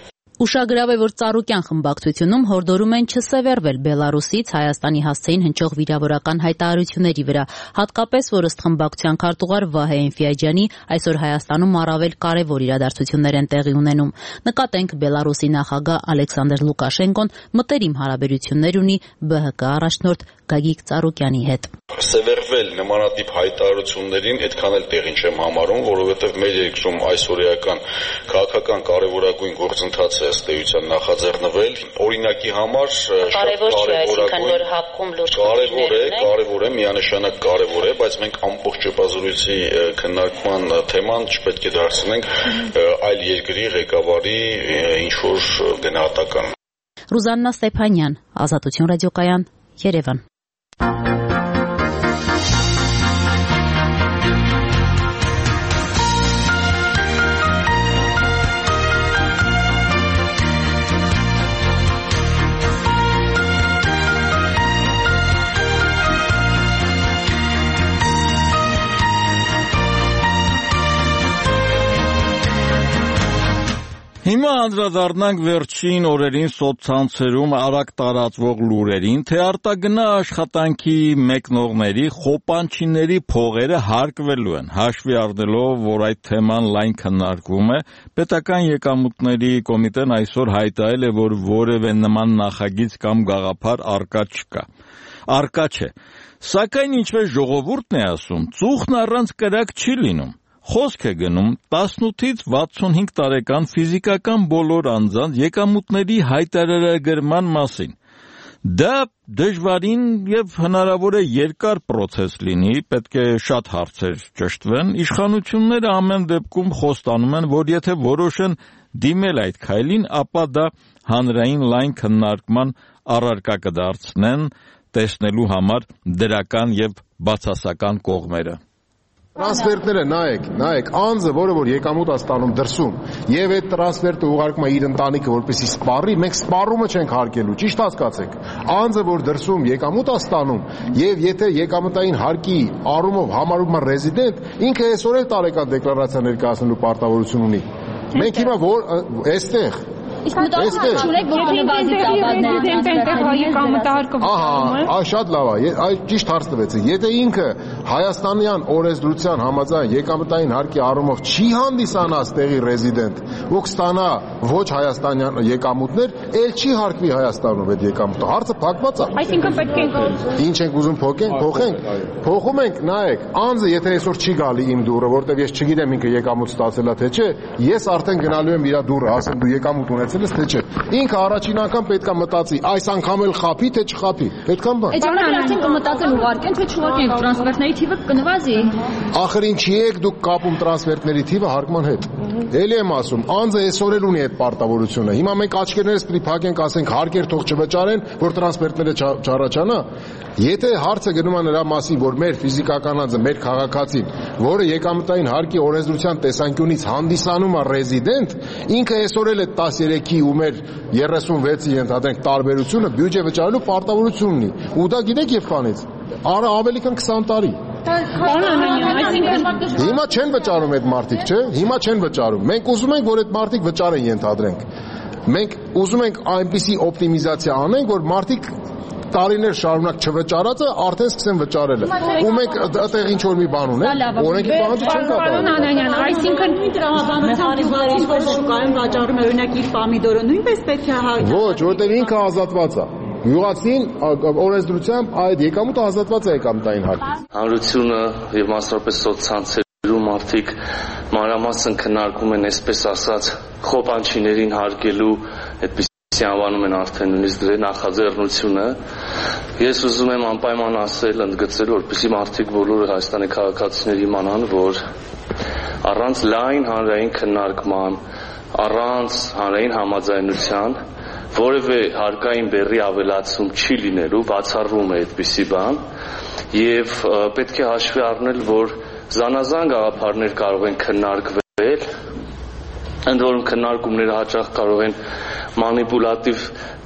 Ուշագրավ է, որ Ծառուկյան խմբակցությունում հորդորում են չսևեռվել Բելարուսից Հայաստանի հասցեին հնչող վիրավորական հայտարարությունների վրա, հատկապես որ ըստ խմբակցության քարտուղար Վահե Էնֆիաջյանի այսօր Հայաստանում առավել կարևոր իրադարձություններ են տեղի ունենում։ Նկատենք Բելարուսի նախագահ Ալեքսանդր Լուկաշենկոն մտերիմ հարաբերություններ ունի B H K առաջնորդ Գագիկ Ծառուկյանի հետ։ Սևեռվել նմանատիպ հայտարարություններին այդքան էլ տեղին չեմ համարում, որովհետև մեր երկրում այսօրեական քաղաքական կարևորագույն գործընթաց է ըստ էության նախաձեռնվել։ Օրինակի համար կարևոր չէ, այսինքն որ հապկում լուրջ կարևոր է, կարևոր է, միանշանակ կարևոր է, բայց մենք ամբողջ ճեպազորույցի քննարկման թեման չպետք է դարձնենք այլ երկրի ղեկավարի ինչ որ գնահատական։ Ռուզաննա Ստեփանյան, Ազատություն ռադիոկայան, Երևան։ Հիմա անդրադառնանք վերջին օրերին սոցցանցերում արագ տարածվող լուրերին, թե արտագնա աշխատանքի մեկնողների խոպանչիների փողերը հարկվելու են։ Հաշվի առնելով, որ այդ թեման լայն քննարկվում է, Պետական եկամուտների կոմիտեն այսօր հայտարարել է, որ որևէ նման նախագիծ կամ գաղափար առկա չկա։ Առկա չէ։ Սակայն ինչպես ժողովուրդն է ասում, ծուխն առանց կրակ չի լինում։ Խոսք է գնում տասնութից վաթսունհինգ տարեկան ֆիզիկական բոլոր անձանց եկամուտների հայտարարագրման մասին։ Դա դժվարին եւ հնարավոր է երկար process լինի, պետք է շատ հարցեր ճշտվեն։ Իշխանությունները ամեն դեպքում խոստանում են, որ եթե որոշեն դիմել այդ քայլին, ապա դա հանրային լայն քննարկման առարկա կդարձնեն, տեսնելու համար դրական եւ բացասական կողմերը։ Տրանսֆերտները նայեք, նայեք, անձը, որը որ եկամուտ է ստանում դրսում, եւ այդ տրանսֆերտը ուղարկում է իր ընտանիքը, որպեսզի սպառի, մենք սպառումը չենք հարկելու, ճիշտ հասկացեք։ Անձը, որ դրսում եկամուտ է ստանում, եւ եթե եկամտային հարկի առումով համարվում է ռեզիդենտ, ինքը այսօր էլ տարեկան դեկլարացիա ներկայացնելու պարտավորություն ունի։ Մենք հիմա որ այստեղ Իսկ մտածում չունեք, որ նվազից ավանդները Ահա, շատ լավ է, այ ճիշտ հարց տվեցեք։ Եթե ինքը հայաստանյան օրենսդրության համաձայն եկամտային հարկի առումով չի հանդիսանա ստեղի ռեզիդենտ, ու կստանա ոչ հայաստանյան եկամուտներ, ել չի հարկվի Հայաստանում այդ եկամուտը։ Հարցը փակված է։ Այսինքն պետք է Ինչ ենք ուզում փոխենք, փոխենք։ Փոխում ենք, նայեք, անձը եթե այսօր չի գալի իմ դուրը, որտեվ ես չգիտեմ ինքը եկամուտ ստացել է թե չէ, ես արդեն գնալու եմ իր դուրը, ասեմ դու եկամուտ ունեցել ես թե չէ։ Ինքը առաջին անգամ պետքա մտածի, այս անգամ էլ խափի թե չխափի։ Այդքան բան։ Այդ արդեն կմտածեն ուղարկեն, թե չուղարկեն տրանսֆերտների թիվը կնվազի։ Ախր ինչի եք դուք կապում տրանսֆերտների թիվը հարկման հետ։ Էլի եմ ասում, անձը այսօր էլ ունի այդ պարտավորությունը։ Հիմա մենք աչքերներս պետք է փակենք, ասենք հարկեր թող չվճարեն, որ տրանսֆերտները չառաջանա։ Եթե հարցը գնում է նրա մասին, որ մեր ֆիզիկական անձը, մեր քաղաքացին, որը եկամտային հարկի օրենսդրության տեսանկյունից հանդիսանում է ռեզիդենտ, ինքը այսօր էլ այդ տասներեքի ու մեր երեսունվեցի ընդհանրենք տարբերությունը բյուջե վճարելու պարտավորություն ունի։ Ու դա գիտեք եւ քանից։ Արա ավելի քան քսան տարի։ Հիմա չեն վճարում այդ մարդիկ, չէ՞։ Հիմա չեն վճարում։ Մենք ուզում ենք, որ այդ մարդիկ վճարեն, ենթադրենք։ Մենք ուզում ենք այնպիսի օպտիմիզացիա անենք, որ մարդիկ տարիներ շարունակ չվճարածը արդեն սկսեն վճարել։ Ու մենք այդտեղ ինչ որ մի բան ունենք, օրենքի պահանջը չեն կատարում։ Պարոն Անանյան, այսինքն տրամաբանությամբ գյուղացին, որ շուկայում վաճառում է օրինակ իր պամիդորը, նույնպես պետք է հարկի։ Ոչ, որտեղ ինքը ազատված է։ Գյուղացին օրենսդրությամբ այդ եկամուտը ազատված է եկամտային հարկից։ Հանրությունը եւ մասնավորապես սոցցանցերում մարդիկ մանրամասն քննարկում են, այսպես ասած, խոպանչիներին հարկելու այդպես անվանում են արդեն նույնիսկ դրա նախաձեռնությունը։ Ես ուզում եմ անպայման ասել, ընդգծել, որպեսզի մարդիկ բոլորը Հայաստանի քաղաքացիները իմանան, որ առանց լայն հանրային քննարկման, առանց հանրային համաձայնության որևէ հարկային բեռի ավելացում չի լինելու, բացառվում է այդպիսի բան, եւ պետք է հաշվի առնել, որ զանազան գաղափարներ կարող են քննարկվել, ընդ որում քննարկումները հաճախ կարող են մանիպուլատիվ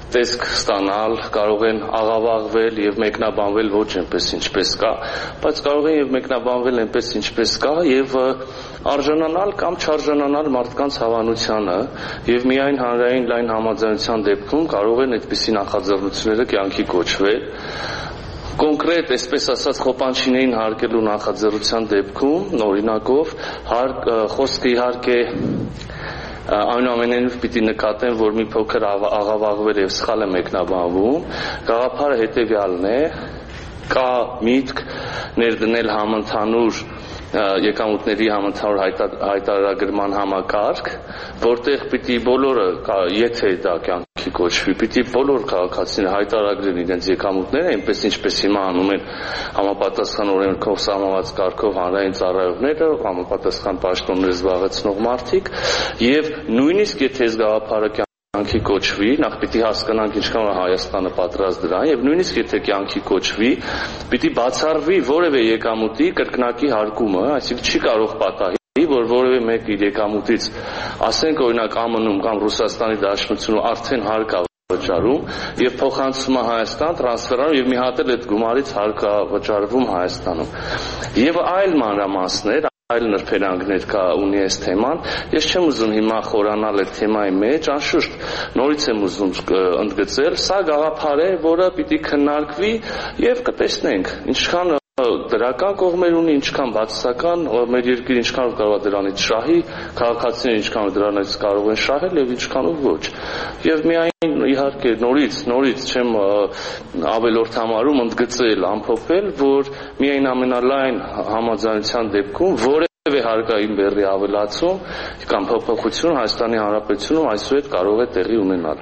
տեսք ստանալ, կարող են աղավաղվել եւ մեկնաբանվել ոչ այնպես ինչպես կա, բայց կարող են եւ մեկնաբանվել այնպես ինչպես կա եւ արժանանալ կամ չարժանանալ մարդկանց հավանությանը եւ միայն հանրային լայն համաձայնության դեպքում կարող են այդպիսի նախաձեռնությունները կյանքի կոչվել։ Կոնկրետ, այսպես ասած, խոպանչիներին հարկելու նախաձեռնության դեպքում օրինակով խոսքը իհարկե այնուամենայնիվ պիտի նկատեն, որ մի փոքր աղավաղվել եւ սխալ է մեկնաբանվում, գաղափարը հետեւյալն է, կա միտք ներդնել համընդհանուր եկամուտների համընդհանուր հայտարարագրման համակարգ, որտեղ պիտի բոլորը, եթե դա կյանքի կոչվի, պիտի բոլոր քաղաքացիները հայտարարեն իրենց եկամուտները, այնպես ինչպես հիմա անում են համապատասխան օրենքով սահմանված կարգով հանրային ծառայողները, համապատասխան պաշտոններ զբաղեցնող մարդիկ, եւ նույնիսկ եթե այս գաղափարը կյանքի կոչվի, նախ պիտի հասկանանք ինչքան է Հայաստանը պատրաստ դրան, եւ նույնիսկ եթե կյանքի կոչվի, պիտի բացառվի որևէ եկամուտի կրկնակի հարկումը, այսինքն չի կարող պատահի, որ որևէ մեկ իր եկամուտից, ասենք օրինակ ԱՄՆ-ում կամ Ռուսաստանի Դաշնությունում արդեն հարկ է վճարում եւ փոխանցում է Հայաստան, տրանսֆերանում եւ մի հատ էլ այդ գումարից հարկ է վճարվում Հայաստանում։ Եվ այլ մանրամասներ, այլ նրբերանգներ կա ունի այս թեման, ես չեմ ուզում հիմա խորանալ այդ թեմայի մեջ, անշուշտ նորից եմ ուզում ընդգծել, սա գաղափար է, որը պիտի քննարկվի եւ կտեսնենք ինչքան դրական կողմեր ունի, ինչքան բացասական, մեր երկիրը ինչքան կարող է դրանից շահի, քաղաքացիները ինչքան դրանից կարող են շահել եւ ինչքանով ոչ։ Եվ միայն իհարկե նորից, նորից չեմ ավելորդ համարում ընդգծել, ամփոփել, որ միայն ամենալայն համաձայնության դեպքում որևէ հարկային բեռի ավելացում կամ փոփոխություն Հայաստանի Հանրապետությունում այսուհետ կարող է տեղի ունենալ։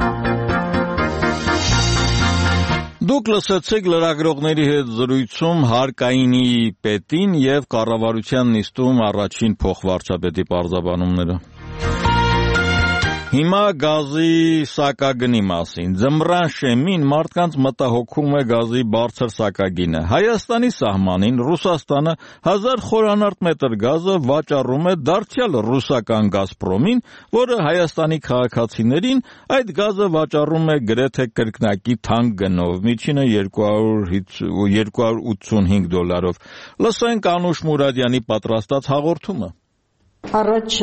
Դուք լսեցիք լրագրողների հետ զրույցում հարկայինի պետին եւ կառավարության նիստում առաջին փոխվարչապետի պարզաբանումները։ Հիմա գազի սակագնի մասին։ Ձմռան շեմին մարդկանց մտահոգում է գազի բարձր սակագինը։ Հայաստանի սահմանին Ռուսաստանը հազար խորանարդ մետր գազը վաճառում է դարձյալ ռուսական Գազպրոմին, որը Հայաստանի քաղաքացիներին այդ գազը վաճառում է գրեթե կրկնակի թանկ գնով, միջինը երկու հարյուր ութսունհինգ դոլարով։ Լսենք Անուշ Մուրադյանի պատրաստած հաղորդումը։ Առաջ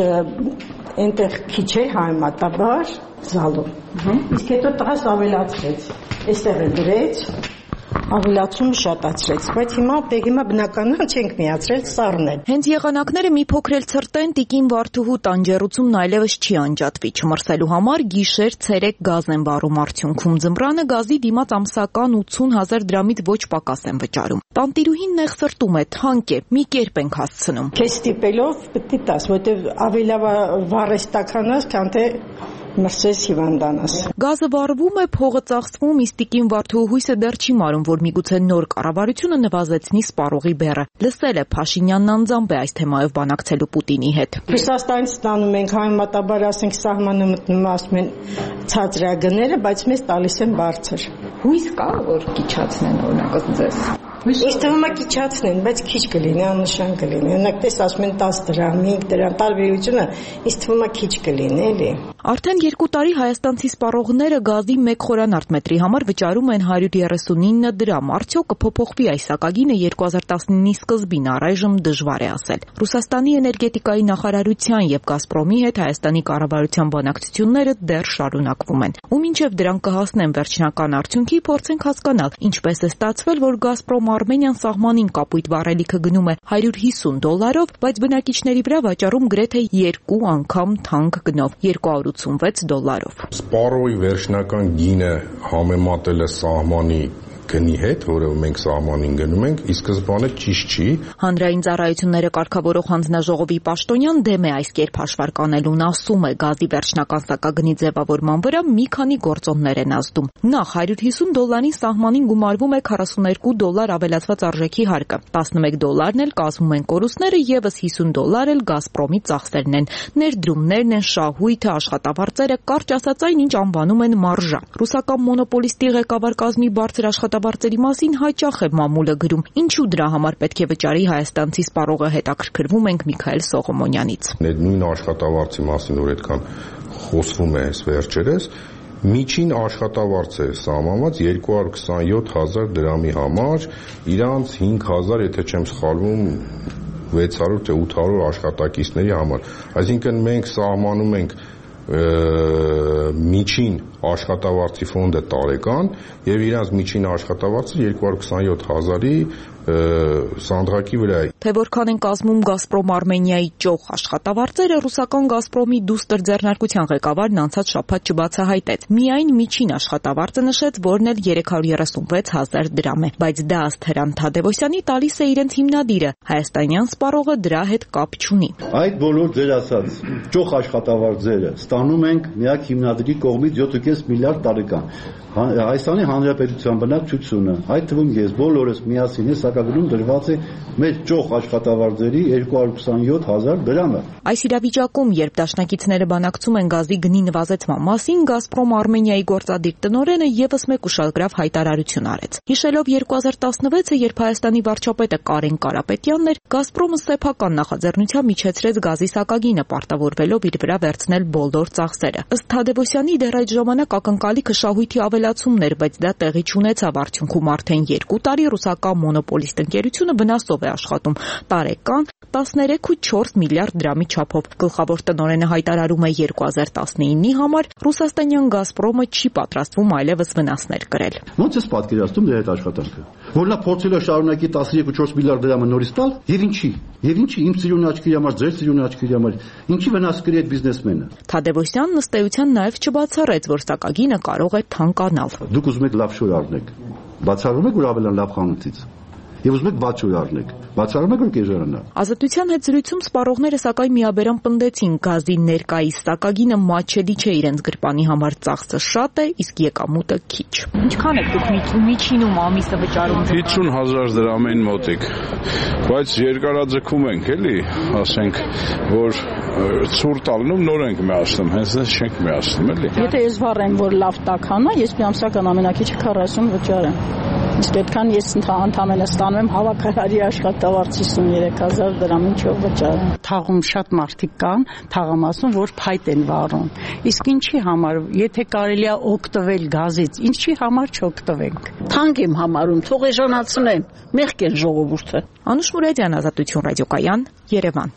այնտեղ քիչ էր համեմատաբար զալում, իսկ հետո տղաս ավելացրեց, այստեղ է դրեց, ավելացումը շատացրեց, բայց հիմա դե հիմա բնականon չենք միացրել սառնել։ Հենց եղանակները մի փոքր էլ ցրտեն, տիկին Վարդուհու տանջերությունն այլևս չի անջատվի, չմրսելու համար գիշեր ցերեկ գազ են վառում արդյունքում ձմռանը գազի դիմաց ամսական ութսուն հազար դրամից ոչ պակաս են վճարում։ Տանտիրուհին նեղ սրտում է, թանկ է, մի կերպ ենք հասցնում։ Քեզ ստիպելով պետք է տաս, որտեվ ավելի վառես տականաս, քան թե մրսես հիվանդանաս։ Գազը վառվում է, փողը ծախսվում, իսկ տիկին Վարդուհու հույսը դեռ չի մարում, որ միգուցե նոր կառավարությունը նվազեցնի սպառողի բեռը։ Լսել է Փաշինյանն անձամբ է այս թեմայով բանակցելու Պուտինի հետ։ Ռուսաստանից ստանում ենք համեմատաբար, ասենք սահմանը մտնում ասում են ցածրագները, բայց մեզ տալիս են բարձր։ Հույս կա, որ կիչացնեն օրինակ ձեզ։ Ինձ թվում է կիչացնեն, բայց քիչ կլինի, աննշան կլինի։ Օրինակ տես ասում են տասը դրամ, հինգ դրամ, տարբերությունը ինձ թվում է քիչ կլինի, էլի։ Արդեն երկու տարի հայաստանցի սպառողները գազի մեկ խորանարդ մետրի համար վճարում են հարյուր երեսունինը դրամ։ Արդյոք կփոփոխվի այս սակագինը երկու հազար տասնինի սկզբին, առայժմ դժվար է ասել։ Ռուսաստանի էներգետիկայի նախարարության եւ Գազպրոմի հետ Հայաստանի կառավարության բանակցությունները դեռ շարունակվում են։ Ու մինչեւ դրանք կհասնեն վերջնական արդյունքի, փորձենք հասկանալ, ինչպես է ստացվել, որ Գազպրոմ Արմենիան սահմանին կապույտ վառելիքը գնում է հարյուր հիսուն դոլարով, բայց բնակիչների վրա վաճառում գրեթե երկու անգամ թանկ գնով՝ երկու հարյուր ութսունվեց դոլարով։ Սպառողի վերջնական գինը համեմատել է սահմանի գնի հետ, որը մենք սահմանին գնում ենք, ի սկզբանե ճիշտ չի։ Հանրային ծառայությունները կարգավորող հանձնաժողովի պաշտոնյան դեմ է այս կերպ հաշվարկանելուն, ասում է գազի վերջնական սակագնի ձևավորման վրա մի քանի գործոններ են ազդում։ Նախ հարյուր հիսուն դոլարին սահմանին գումարվում է քառասուններկու դոլար ավելացված արժեքի հարկը, տասնմեկ դոլարն էլ կազմում են կորուստները, եւս հիսուն դոլար էլ Գազպրոմի ծախսերն են, ներդրումներն են, շահույթը, աշխատավարձերը, կարճ ասած այն, ինչ անվանում են մարժա։ Ռուսական մոնոպոլիստի ղեկավար կազմի բարձր աշխատավարձերի մասին հաճախ է մամուլը գրում, ինչու դրա համար պետք է վճարի հայաստանցի սպառողը, հետաքրքրվում ենք Միքայել Սողոմոնյանից։ Նույն աշխատավարձի մասին, որ այդքան խոսվում է այս վերջերս, միջին աշխատավարձ է սահմանված երկու հարյուր քսանյոթ հազար դրամի համար, իրանց հինգ հազար, եթե չեմ սխալվում, վեց հարյուր թե ութ հարյուր աշխատակիցների համար։ Այսինքն մենք սահմանում ենք միջին աշխատավարձի ֆոնդը տարեկան եւ իրանց միջին աշխատավարձը երկու հարյուր քսանյոթ հազարի սանդղակի վրա է։ Թե որքան են կազմում Գազպրոմ Արմենիայի ճոխ աշխատավարձերը, ռուսական Գազպրոմի դուստր ձեռնարկության ղեկավարն անցած շաբաթ չբացահայտեց։ Միայն միջին աշխատավարձը նշեց, որն էլ երեք հարյուր երեսունվեց հազար դրամ է, բայց դա ըստ Հրանտ Թադևոսյանի տալիս է իրենց հիմնադիրը, հայաստանյան սպառողը դրա հետ կապ չունի։ Այդ բոլոր ձեր ասած ճոխ աշխատավարձերը ստանում ենք միակ հիմնադրի կողմից յոթ կես միլիարդ տարեկան։ Հայաստանի Հանրապետության բնակչությունը, այդ թվում ես բոլորս միասին հեսակագրում դրված է մեր ճոխ աշխատավարձերի երկու հարյուր քսանյոթ հազար դրամը։ Այս իրավիճակում, երբ դաշնակիցները բանակցում են գազի գնի նվազեցման մասին, Գազպրոմ Արմենիայի գործադիր տնօրենը եւս մեկ ուշագրավ հայտարարություն արեց։ Հիշելով երկու հազար տասնվեցը, երբ Հայաստանի վարչապետը Կարեն Կարապետյանն էր, Գազպրոմը սեփական նախաձեռնությամբ միջեցրեց գազի սակագինը, պարտավորվելով իր վրա վերցնել բոլոր ծախսերը։ Ըստ Թադևոսյանի, դեռ այդ ժամանակ ակնկալիքը շահույթի ավելացումն էր, բայց դա տեղի չունեցավ, արդյունքում արդեն երկու տարի ռուսական մոնոպոլիստ ընկերությունը վնասով է աշխատում տարեկան տասներեք ու չորս միլիարդ դրամի չափով։ Գլխավոր տնօրենը հայտարարում է երկու հազար տասնինի համար ռուսաստանյան Գազպրոմը չի պատրաստվում այլևս վնասներ կրել։ Ո՞նց է պատկերացնում դրա այդ աշխատանքը։ Որ նա փորձել է շարունակի տասներեք ու չորս միլիարդ դրամը նորից տալ, եւ ինչի։ Եվ ինչի իմ ծիրունի աչքերի համար, ձեր ծիրունի աչքերի համար, ինչի վնաս կրի այդ բիզնեսմենը։ Թադևոսյանն ըստ էության նաեւ չբացառեց, որ սակագինը կարող է թանկանալ։ Դուք ուզում եք լավ շոր առնեք, բացառում եք, որ ավելի լավ խանութից։ Եվ ուզում եք բաց շոր առնեք, բացառում եք, որ կեժարանա։ Ազատության հետ զրույցում սպառողները սակայն միաբերան պնդեցին, գազի ներկայիս սակագինը մատչելի չէ իրենց գրպանի համար, ծախսը շատ է, իսկ եկամուտը քիչ։ Ինչքան եք դուք միջինում ամիսը վճարում։ հիսուն հազար դրամին մոտիկ, բայց երկարաձգում ենք, էլի, ասենք, որ ցուրտ ալնում նոր ենք միացնում, հենց դες չենք միացնում, էլի։ Եթե ես վառեմ, որ լավ տաքանա, ես մի ամսական ամենակիչը քառասուն վճարեմ։ Իսկ այդքան ես ընդհանրապես ստանում եմ հավաքարարի աշխատավարձ հիսուններեք հազար դրամ, ինչով վճարեմ։ Թաղում շատ մարդիկ կան, թաղամասում, որ փայտ են վառում։ Իսկ ինչի համար, եթե կարելի է օգտվել գազից, ինչի համար չօգտվենք։ Թանկ եմ համարում, թող էժանացնեն, մեղք են ժողովուրդը։ Անուշ Մուրադյան, Ազատություն ռադիոկայան, Երևան։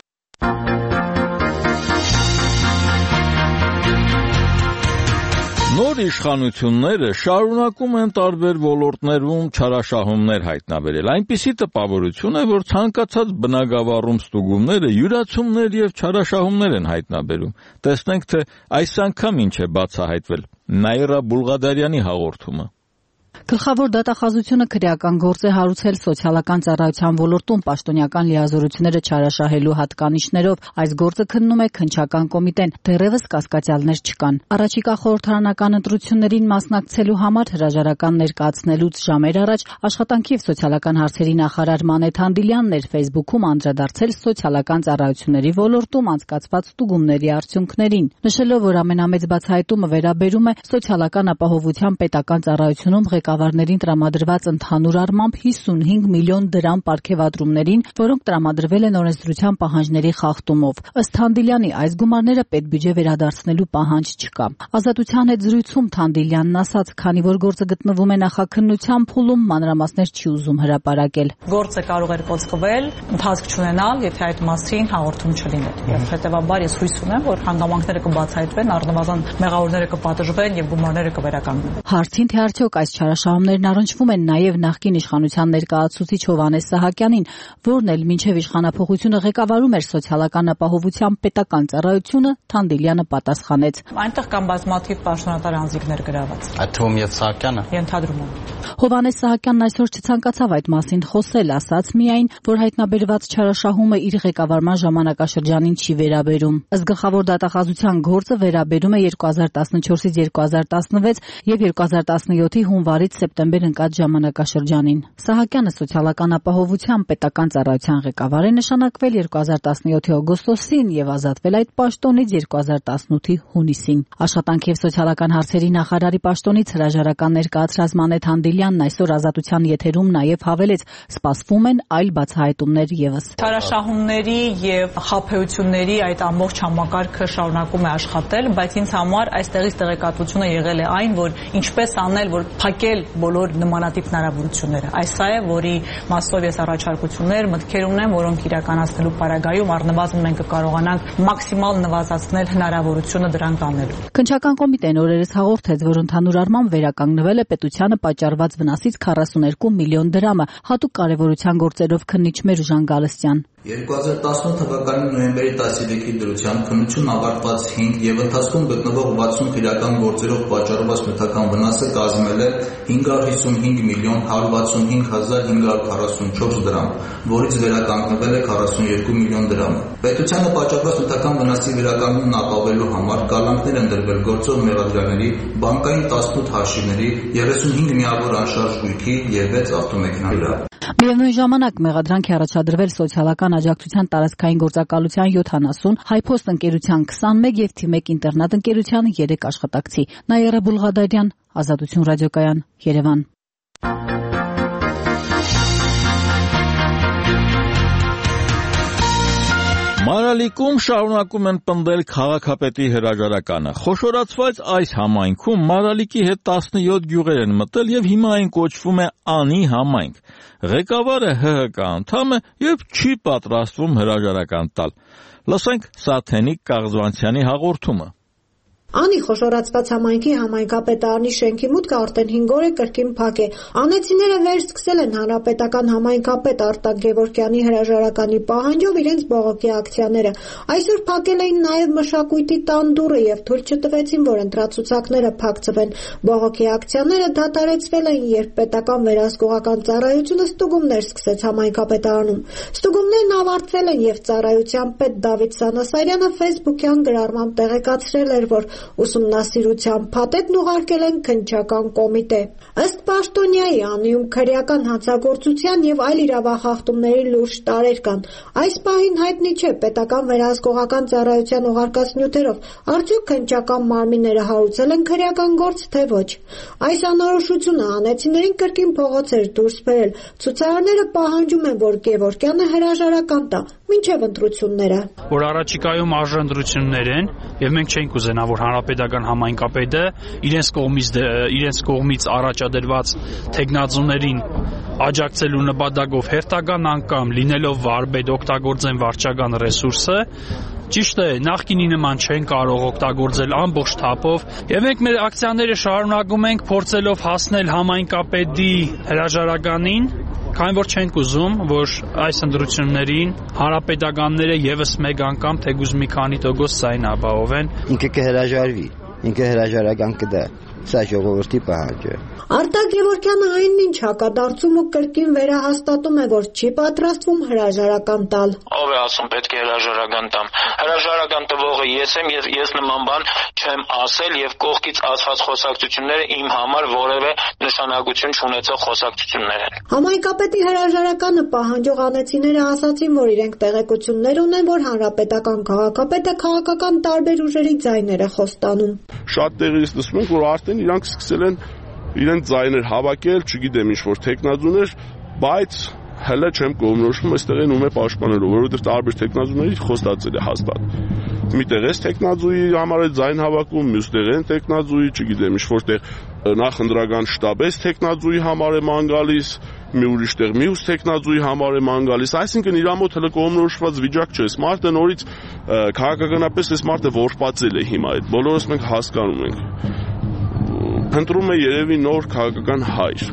Նոր իշխանությունները շարունակում են տարբեր ոլորտներում չարաշահումներ հայտնաբերել։ Այնպիսի տպավորություն է, որ ցանկացած բնագավառում ստուգումները յուրացումներ եւ չարաշահումներ են հայտնաբերում։ Տեսնենք, թե այս անգամ ինչ է բացահայտվել։ Նաիրա Բուլղադարյանի հաղորդումը։ Գլխավոր դատախազությունը քրեական գործ է հարուցել սոցիալական ծառայության ոլորտում պաշտոնյական լիազորությունները չարաշահելու հատկանիշներով։ Այս գործը քննում է քննչական կոմիտեն, դեռևս կասկածյալներ չկան։ Առաջիկա խորհրդարանական ընտրություններին մասնակցելու համար հրաժարական ներկայացնելուց ժամեր առաջ աշխատանքի և սոցիալական հարցերի նախարար Մանեթ Հանդիլյանն էր Facebook-ում անդրադարձել սոցիալական ծառայությունների ոլորտում անցկացված ստուգումների արդյունքներին, նշելով, որ ամենամեծ բացահայտումը վերաբերում է սոցիալական ապահովության պետական ծառայությունում ղեկավարներին տրամադրված ընդհանուր առմամբ հիսունհինգ միլիոն դրամ պարգևատրումներին, որոնք տրամադրվել են օրենսդրության պահանջների խախտումով։ Ըստ Թանդիլյանի, այս գումարները պետբյուջե վերադարձնելու պահանջ չկա։ Ազատության հետ զրույցում Թանդիլյանն ասաց, քանի որ գործը գտնվում է նախաքննության փուլում, մանրամասներ չի ուզում հրապարակել։ Գործը կարող էր կոծկվել, ընթացք չունենալ, եթե այդ մասին հաղորդում չլիներ։ Եվ հետևաբար ես հույս ունեմ, որ հանգամանքները կբացահայտվեն, առնվազն մեղավորները կպատժվեն եւ գումարները կվերականգնվեն։ Հարցին, թե արդյոք այս չարաշահումներն առնչվում են նաև նախկին իշխանության ներկայացուցիչ Հովհաննես Սահակյանին, որն էլ մինչև իշխանափոխությունը ղեկավարում էր սոցիալական ապահովության պետական ծառայությունը, Թանդիլյանը պատասխանեց. Այնտեղ կան բազմաթիվ պաշտոնատար անձինքներ գրաված։ Այդ թվում եւ Սահակյանը։ Ենթադրում եմ։ Հովհաննես Սահակյանն այսօր չցանկացավ այդ մասին խոսել, ասաց միայն, որ հայտնաբերված չարաշահումը իր ղեկավարման ժամանակաշրջանին չի վերաբերում։ Ըստ գլխավոր դատախազության գործը վերաբերում է երկու հազար տասնչորսից երկու հազար տասնվեց եւ երկու հազար տասնյոթի հունվարից հունիսից սեպտեմբեր ընկած ժամանակաշրջանին։ Սահակյանը սոցիալական ապահովության պետական ծառայության ղեկավար է նշանակվել երկու հազար տասնյոթի օգոստոսին եւ ազատվել այդ պաշտոնից երկու հազար տասնութի հունիսին։ Աշխատանքի եւ սոցիալական հարցերի նախարարի պաշտոնից հրաժարական ներկայացրած Մանեթ Հանդիլյանն այսօր ազատության եթերում նաեւ հավելեց, սպասվում են այլ բացահայտումներ եւս։ Թարաշահումների եւ խաբեությունների այդ ամբողջ համակարգը շարունակում է աշխատել, բայց ինձ համար այստեղից տեղեկատվությունը եղել է այն, որ ինչպես անել, որ փակել բոլոր նմանատիպ հնարավորությունները։ Այս է, որի մասով ես առաջարկություններ, մտքեր ունեմ, որոնք իրականացնելու պարագայում առնվազն մենք կկարողանանք մաքսիմալ նվազեցնել հնարավորությունը դրանք անելու։ Քննչական կոմիտեն օրերս հաղորդեց, որ ընդհանուր առմամբ վերականգնվել է պետությանը պատճառված վնասից քառասուներկու միլիոն դրամը, հատուկ կարևորության գործերով քննիչ Մերուժան Գալստյան։ երկու հազար տասնութ թվականի նոյեմբերի տասնյոթի դրությամբ քննություն ավարտված հինգ եւ ընթացքում գտնվող վաթսուն քրեական գործերով պատճառված նյութական վնասը կազմել է հինգ հարյուր հիսունհինգ միլիոն հարյուր վաթսունհինգ հազար հինգ հարյուր քառասունչորս դրամ, որից վերականգնվել է քառասուներկու միլիոն դրամ։ Պետությանը պատճառված նյութական վնասի վերականգնումն ապավելու համար կալանքներ են դրվել գործող մեղադրաների, բանկային տասնութ հաշիվների, երեսունհինգ միավոր անշարժ գույքի եւ վեց ավտոմեքենաների։ Միևնույն ժամանակ մեղադրանք է առաջադրվել սոցիալական աջակցության տարածքային գործակալության յոթանասուն, Հայփոստ ընկերության քսանմեկ եւ Թի մեկ ինտերնատ ընկերության երեք աշխատակցի։ Նաիրա Բուլղադարյան, Ազատություն ռադիոկայան, Երևան։ Մարալիկում շարունակում են պնդել քաղաքապետի հրաժարականը։ Խոշորացված այս համայնքում Մարալիկի հետ տասնյոթ գյուղեր են մտել եւ հիմա այն կոչվում է Անի համայնք։ Ղեկավարը Հ Հ Կ անդամ է եւ չի պատրաստվում հրաժարական տալ։ Լսենք Սաթենիկ Կաղզվանցյանի հաղորդումը։ Անի խոշորացված համայնքի համայնքապետարանի շենքի մուտքը արդեն հինգ օր է կրկին փակ է։ Անեցիները վերսկսել են հանրապետական համայնքապետ Արտակ Գևորգյանի հրաժարականի պահանջով իրենց բողոքի ակցիաները։ Այսօր փակել էին նաև մշակույթի տան դուռը եւ թույլ չտվեցին, որ ընտրացուցակները փակցվեն։ Բողոքի ակցիաները դադարեցվել էին, երբ պետական վերահսկողական ծառայությունը ստուգումներ սկսեց համայնքապետարանում։ Ստուգումներն ավարտվել են եւ ծառայության պետ Դավիթ Սանասարյանը ֆեյսբուքյան գրառմամբ տեղեկացրել էր, որ ուսումնասիրության փաթեթն ուղարկել են քննչական կոմիտե։ Ըստ պաշտոնյայի Անիում քրեական հանցագործության եւ այլ իրավախախտումների լուրջ տարեր կան։ Այս պահին հայտնի չէ պետական վերահսկողական ծառայության ուղարկած նյութերով արդյոք քննչական մարմինները հարուցել են քրեական գործ, թե ոչ։ Այս անորոշությունը անեցիներին կրկին փողոցեր դուրս բերել։ Ցուցարարները պահանջում են, որ Գևորգյանը հրաժարական տա մինչև ընտրությունները։ Որ առաջիկայում արժանրություններ են եւ մենք չենք ուզենա, որ հանրապետական համայնքապետը իրենց կողմից իրենց կողմից առաջադրված թեկնածուներին աջակցելու նպատակով հերթական անգամ լինելով վարպետ օգտագործեն վարչական ռեսուրսը։ Ճիշտ է, նախկինի նման չեն կարող օգտագործել ամբողջ թափով եւ մենք մեր ակցիաները շարունակում ենք փորձելով հասնել համայնքապետի հրաժարականին, քանի որ չենք ուզում, որ այս ընտրություններին հանրապետականները եւս մեկ անգամ թեկուզ մի քանի տոկոս ձայն ապահովեն։ Ինքը կհրաժարվի, ինքը հրաժարական կդա։ Սա ժողովրդի պահանջ է։ Արտակ Գևորգյանը այն ինչ հակադարձում ու կրկին վերահաստատում է, որ չի պատրաստվում հրաժարական տալ։ Ով է ասում պետք է հրաժարական տամ։ Հրաժարական տվողը ես եմ եւ ես նման բան չեմ ասել եւ կողքից ասված խոսակցությունները իմ համար որևէ նշանակություն չունեցող խոսակցություններ են։ Համայնքապետի հրաժարականը պահանջող անեցիները ասացին, որ իրենք տեղեկություններ ունեն, որ հանրապետական քաղաքապետը քաղաքական տարբեր ուժերի ձայներ է խոստանում։ Շատ տեղից լսում ենք, որ արդեն իրանք սկսել են իրենց ձայներ հավաքել, չգիտեմ ինչ-որ տեխնազուներ, բայց հələ չեմ կողմնորոշվում այստեղ են ում է պաշտպանելու, որովհետև տարբեր տեխնազուներից խոստացել է հաստատ։ Միտեղ էս տեխնազուի համար է ձայն հավաքում, մյուստեղ են տեխնազուի, չգիտեմ ինչ-որ տեղ նախընտրական շտաբ էս տեխնազուի համար է ման գալիս, մի ուրիշ տեղ մյուս տեխնազուի համար է ման գալիս, այսինքն իր մոտ հələ կողմնորոշված վիճակ չէ։ Մարդը նորից քաղաքականապես էս մարդը որպացել է հիմա այդ, բոլորս մենք հասկանում ենք։ Ընտրում է երևի նոր քաղաքական հայր։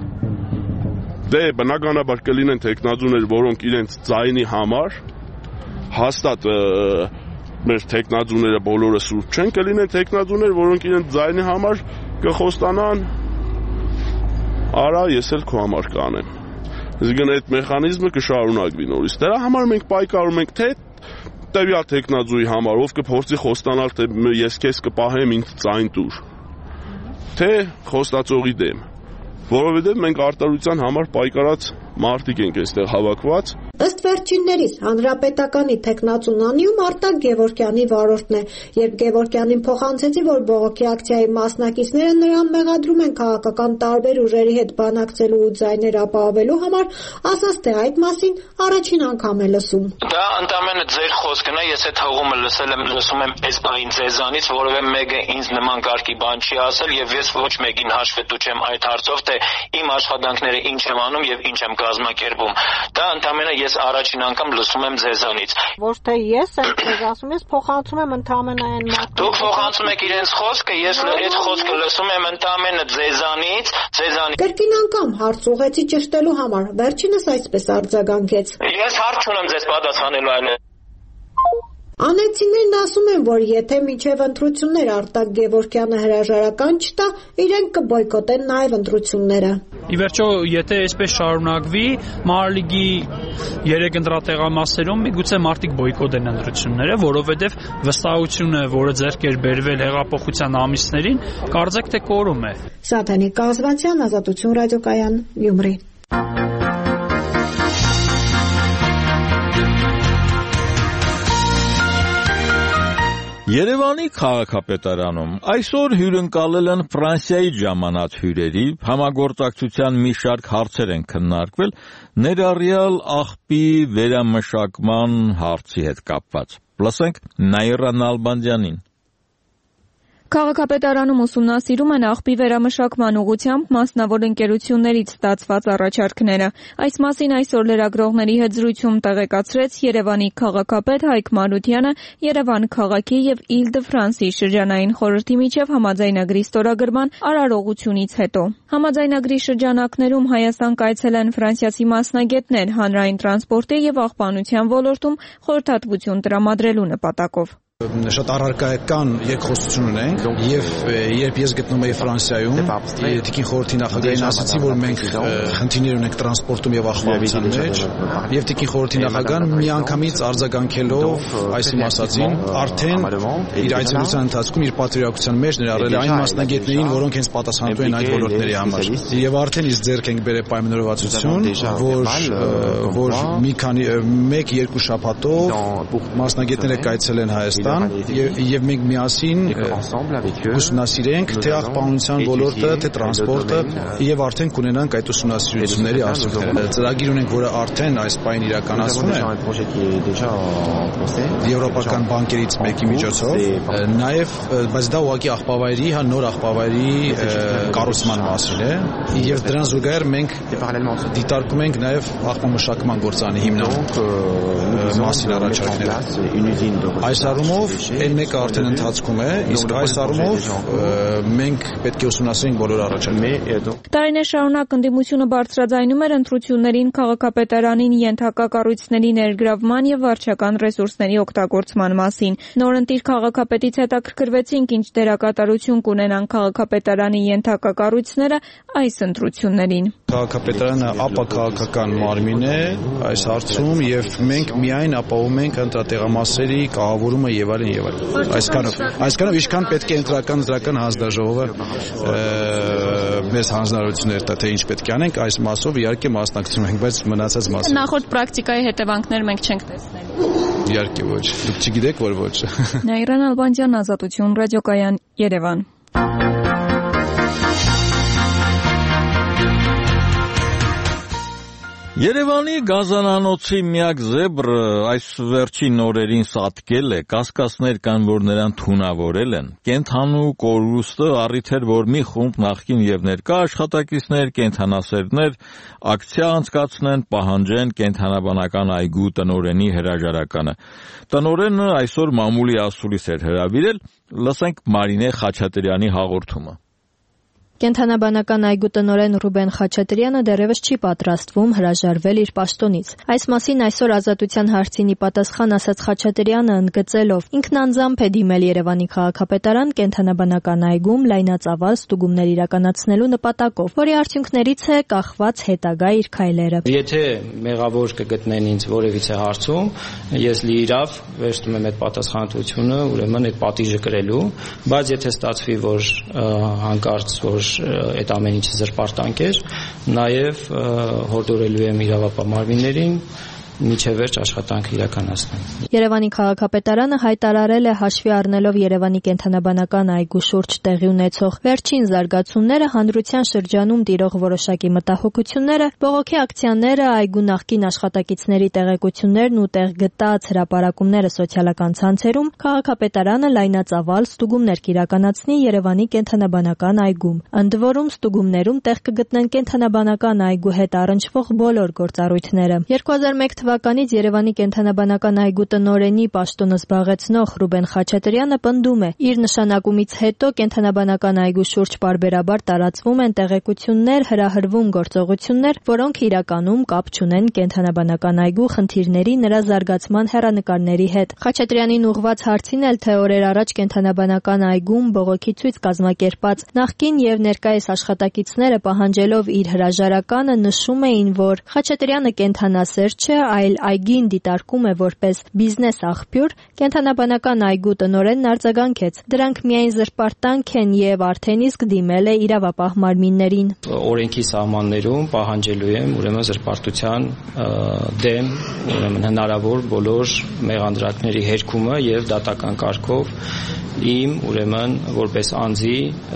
Դե բնականաբար կլինեն տեխնազուներ, որոնք իրենց ձայնի համար հաստատ մեր տեխնազուները բոլորը սուրբ չեն, կլինեն տեխնազուներ, որոնք իրենց ձայնի համար կխոստանան արա ես էլ քո համար կանեմ։ Այսինքն այդ մեխանիզմը կշարունակվի նորից։ Դրա համար մենք պայքարում ենք թե տվյալ տեխնազուի համար, ով կփորձի խոստանալ, թե ես քեզ կպահեմ ինձ ձայն տուր, թե խոստացողի դեմ։ որովհետև մենք արտադրության համար պայքարած մարդիկ ենք այստեղ հավաքված։ Ըստ վերջիններիս հանրապետականի թեկնածուն անիում Արտակ Գևորգյանի վարորդն է, երբ Գևորգյանին փոխանցեցի, որ բողոքի ակցիայի մասնակիցները նրան մեղադրում են քաղաքական տարբեր ուժերի հետ բանակցելու ու ձայներ ապահովելու համար, ասաց, թե այդ մասին առաջին անգամ է լսում։ Դա ընդամենը ձեր խոսքն է, ես այդ հողումը լսել եմ, լսում եմ այս բային ձեզանից, որովհետև մեկը ինձ նման կարգի բան չի ասել եւ ես ոչ մեկին հաշվետու չեմ այդ հարցով, թե իմ աշխատանքները ինչ եմ անում եւ ինչ եմ կազմակերպում։ Դա ընդամենը ես առաջին անգամ լսում եմ ձեզանից։ Ոչ թե ես եմ ձեզ ասում, ես փոխանցում եմ ընդամենը այն մարդուն։ Դուք փոխանցում եք իրենց խոսքը, ես այդ խոսքը լսում եմ ընդամենը ձեզանից, ձեզանից։ Կրկին անգամ հարց ուղեցի ճշտելու համար, վերջինս այսպես արձագանքեց։ Ես հարց չունեմ ձեզ պատասխանելու այլ։ Անեցիներն ասում են, որ եթե մինչև ընտրություններ Արտակ Գևորգյանը հրաժարական չտա, իրենք կբոյկոտեն նաև ընտրությունները։ Ի վերջո, եթե այսպես շարունակվի, Մարալիգի երեք ընտրատեղամասերում միգուցե մարդիկ բոյկոտեն ընտրությունները, որովհետև վստահությունը, որը ձեռք էր բերվել հեղափոխության ամիսներին, կարծեք թե կորում է։ Սաթանի Կազվանցյան, Ազատություն ռադիոկայան, Գյումրի։ Երևանի քաղաքապետարանում այսօր հյուրընկալել են Ֆրանսիայի ժամանած հյուրերի, համագործակցության մի շարք հարցեր են քննարկվել, ներառյալ աղբի վերամշակման հարցի հետ կապված։ Լսենք Նաիրա Նալբանդյանին։ Քաղաքապետարանում ուսումնասիրում են աղբի վերամշակման ուղղությամբ մասնավոր ընկերություններից ստացված առաջարկները։ Այս մասին այսօր լրագրողների հետ զրույցում տեղեկացրեց Երևանի քաղաքապետ Հայկ Մարությանը Երևան քաղաքի եւ Իլ-դը-Ֆրանսի շրջանային խորհրդի միջև համաձայնագրի ստորագրման արարողությունից հետո։ Համաձայնագրի շրջանակներում Հայաստան կայցել են ֆրանսիացի մասնագետներ հանրային տրանսպորտի եւ աղբանության ոլորտում խորհրդատվություն տրամադրելու նպատակով։ Շատ առարկայական երկխոսություն ունենք եւ երբ ես գտնվում եի Ֆրանսիայում, Տիկին խորհրդի նախագահին ասացի, որ մենք խնդիրներ ունենք տրանսպորտում եւ աղբանության մեջ, եւ Տիկին խորհրդի նախագահան միանգամից արձագանքելով այս իմ ասածին, արդեն իր այցելության ընթացքում իր պատվիրակության մեջ ներառել այն մասնագետներին, որոնք հենց պատասխանատու են այդ ոլորտների համար։ Եվ արդեն իսկ ձեռք ենք բերել պայմանավորվածություն, որ որ մի քանի մեկ-երկու շաբաթով մասնագետները կայցել են Հայաստան եւ մենք միասին ուսումնասիրենք թե աղբանության ոլորտը, թե տրանսպորտը եւ արդեն կունենանք այդ ուսումնասիրությունների արդյունքները։ Ծրագիր ունենք, որը արդեն այս պայն իրականացվում է եվրոպական բանկերից մեկի միջոցով, նաեւ բայց դա ուղղակի աղբավայրի, հա նոր աղբավայրի կառուցման մասին է եւ դրան զուգահեռ մենք դիտարկում ենք նաեւ աղբամշակման գործանի հիմնախորդ մասին առաջարկները։ Այս առումով այն մեկը արդեն ընթացքում է, իսկ այս առումով մենք պետք է ուսումնասիրենք բոլոր առաջարկները։ Տարիներ շարունակ ընդդիմությունը բարձրաձայնում էր ընտրություններին քաղաքապետարանին ենթակա կառույցների ներգրավման եւ վարչական ռեսուրսների օգտագործման մասին։ Նորընտիր քաղաքապետից հետաքրքրվեցինք, ինչ դերակատարություն կունենան քաղաքապետարանի ենթակա կառույցները այս ընտրություններին։ Քաղաքապետարանը ապաքաղաքական մարմին է այս հարցում եւ մենք միայն ապահովում ենք ընտրատեղամասերի կահավորումը եւ այլն եւ այլն։ Այսքանով, այսքանով ինչքան պետք է ընտրական դրական հանձնաժողովը մեզ հանձնարարություններ տա, թե ինչ պետք է անենք, այս մասով իհարկե մասնակցում ենք, բայց մնացած մասը։ Նախորդ պրակտիկայի հետևանքներ մենք չենք տեսնել։ Իհարկե ոչ։ Դուք չգիտեք, որ ոչ։ Նաիրա Նալբանդյան, Ազատություն ռադիոկայան, Երևան։ Երևանի գազանանոցի միակ զեբրը այս վերջին օրերին սատկել է, կասկածներ կան, որ նրան թունավորել են։ Կենդանու կորուստը առիթ էր, որ մի խումբ նախկին եւ ներկա աշխատակիցներ, կենդանասերներ ակցիա անցկացնեն, պահանջեն կենդանաբանական այգու տնօրենի հրաժարականը։ Տնօրենը այսօր մամուլի ասուլիս էր հրավիրել, լսենք Մարինե Խաչատրյանի հաղորդումը։ Կենդանաբանական այգու տնօրեն Ռուբեն Խաչատրյանը դեռևս չի պատրաստվում հրաժարվել իր պաշտոնից։ Այս մասին այսօր Ազատության հարցինի պատասխան ասաց Խաչատրյանը, ընդգծելով. ինքն անձամբ է դիմել Երևանի քաղաքապետարան կենդանաբանական այգում լայնածավալ ստուգումներ իրականացնելու նպատակով, որի արդյունքներից է կախված հետագա իր քայլերը։ Եթե մեղավոր կգտնեն ինձ որևիցե հարցում, ես լիիրավ վերցնում եմ այդ պատասխանատվությունը, ուրեմն այդ պատիժը կրելու, բայց եթե ստացվի, որ հանկարծ որ այդ ամեն ինչը զրպարտանք էր, նաև հորդորելու եմ իրավապահ մարմիններին միջև վերջ աշխատանքը իրականացնել։ Երևանի քաղաքապետարանը հայտարարել է հաշվի առնելով Երևանի կենդանաբանական այգու շուրջ տեղի ունեցող վերջին զարգացումները, հանրության շրջանում տիրող որոշակի մտահոգությունները, բողոքի ակցիաները, այգու նախկին աշխատակիցների տեղեկություններն ու տեղ գտած հրապարակումները սոցիալական ցանցերում, քաղաքապետարանը լայնածավալ ստուգումներ կիրականացնի Երևանի կենդանաբանական այգում։ Ընդ որում ստուգումներում տեղ կգտնեն կենդանաբանական այգու հետ առնչվող բոլոր գործառույթները։ երկու հազար մեկ թվականից Երևանի կենդանաբանական այգու տնօրենի պաշտոնը զբաղեցնող Ռուբեն Խաչատրյանը պնդում է, իր նշանակումից հետո կենդանաբանական այգու շուրջ պարբերաբար տարածվում են տեղեկություններ, հրահրվում գործողություններ, որոնք իրականում կապ չունեն կենդանաբանական այգու խնդիրների, նրա զարգացման հեռանկարների հետ։ Խաչատրյանին ուղղված հարցին էլ, թե օրեր առաջ կենդանաբանական այգում բողոքի ցույց կազմակերպած նախկին եւ ներկայիս աշխատակիցները պահանջելով իր հրաժարականը նշում էին, որ Խաչատրյանը կենդանասեր չէ, այլ այգին դիտարկում է որպես բիզնես աղբյուր, կենդանաբանական այգու տնօրենն արձագանքեց. դրանք միայն զրպարտանք են եւ արդեն իսկ դիմել է իրավապահ մարմիններին։ Օրենքի սահմաններում պահանջելու եմ ուրեմն զրպարտության դեմ ուրեմն հնարավոր բոլոր մեղանդրանքների հերքումը եւ դատական կարգով իմ ուրեմն որպես անձի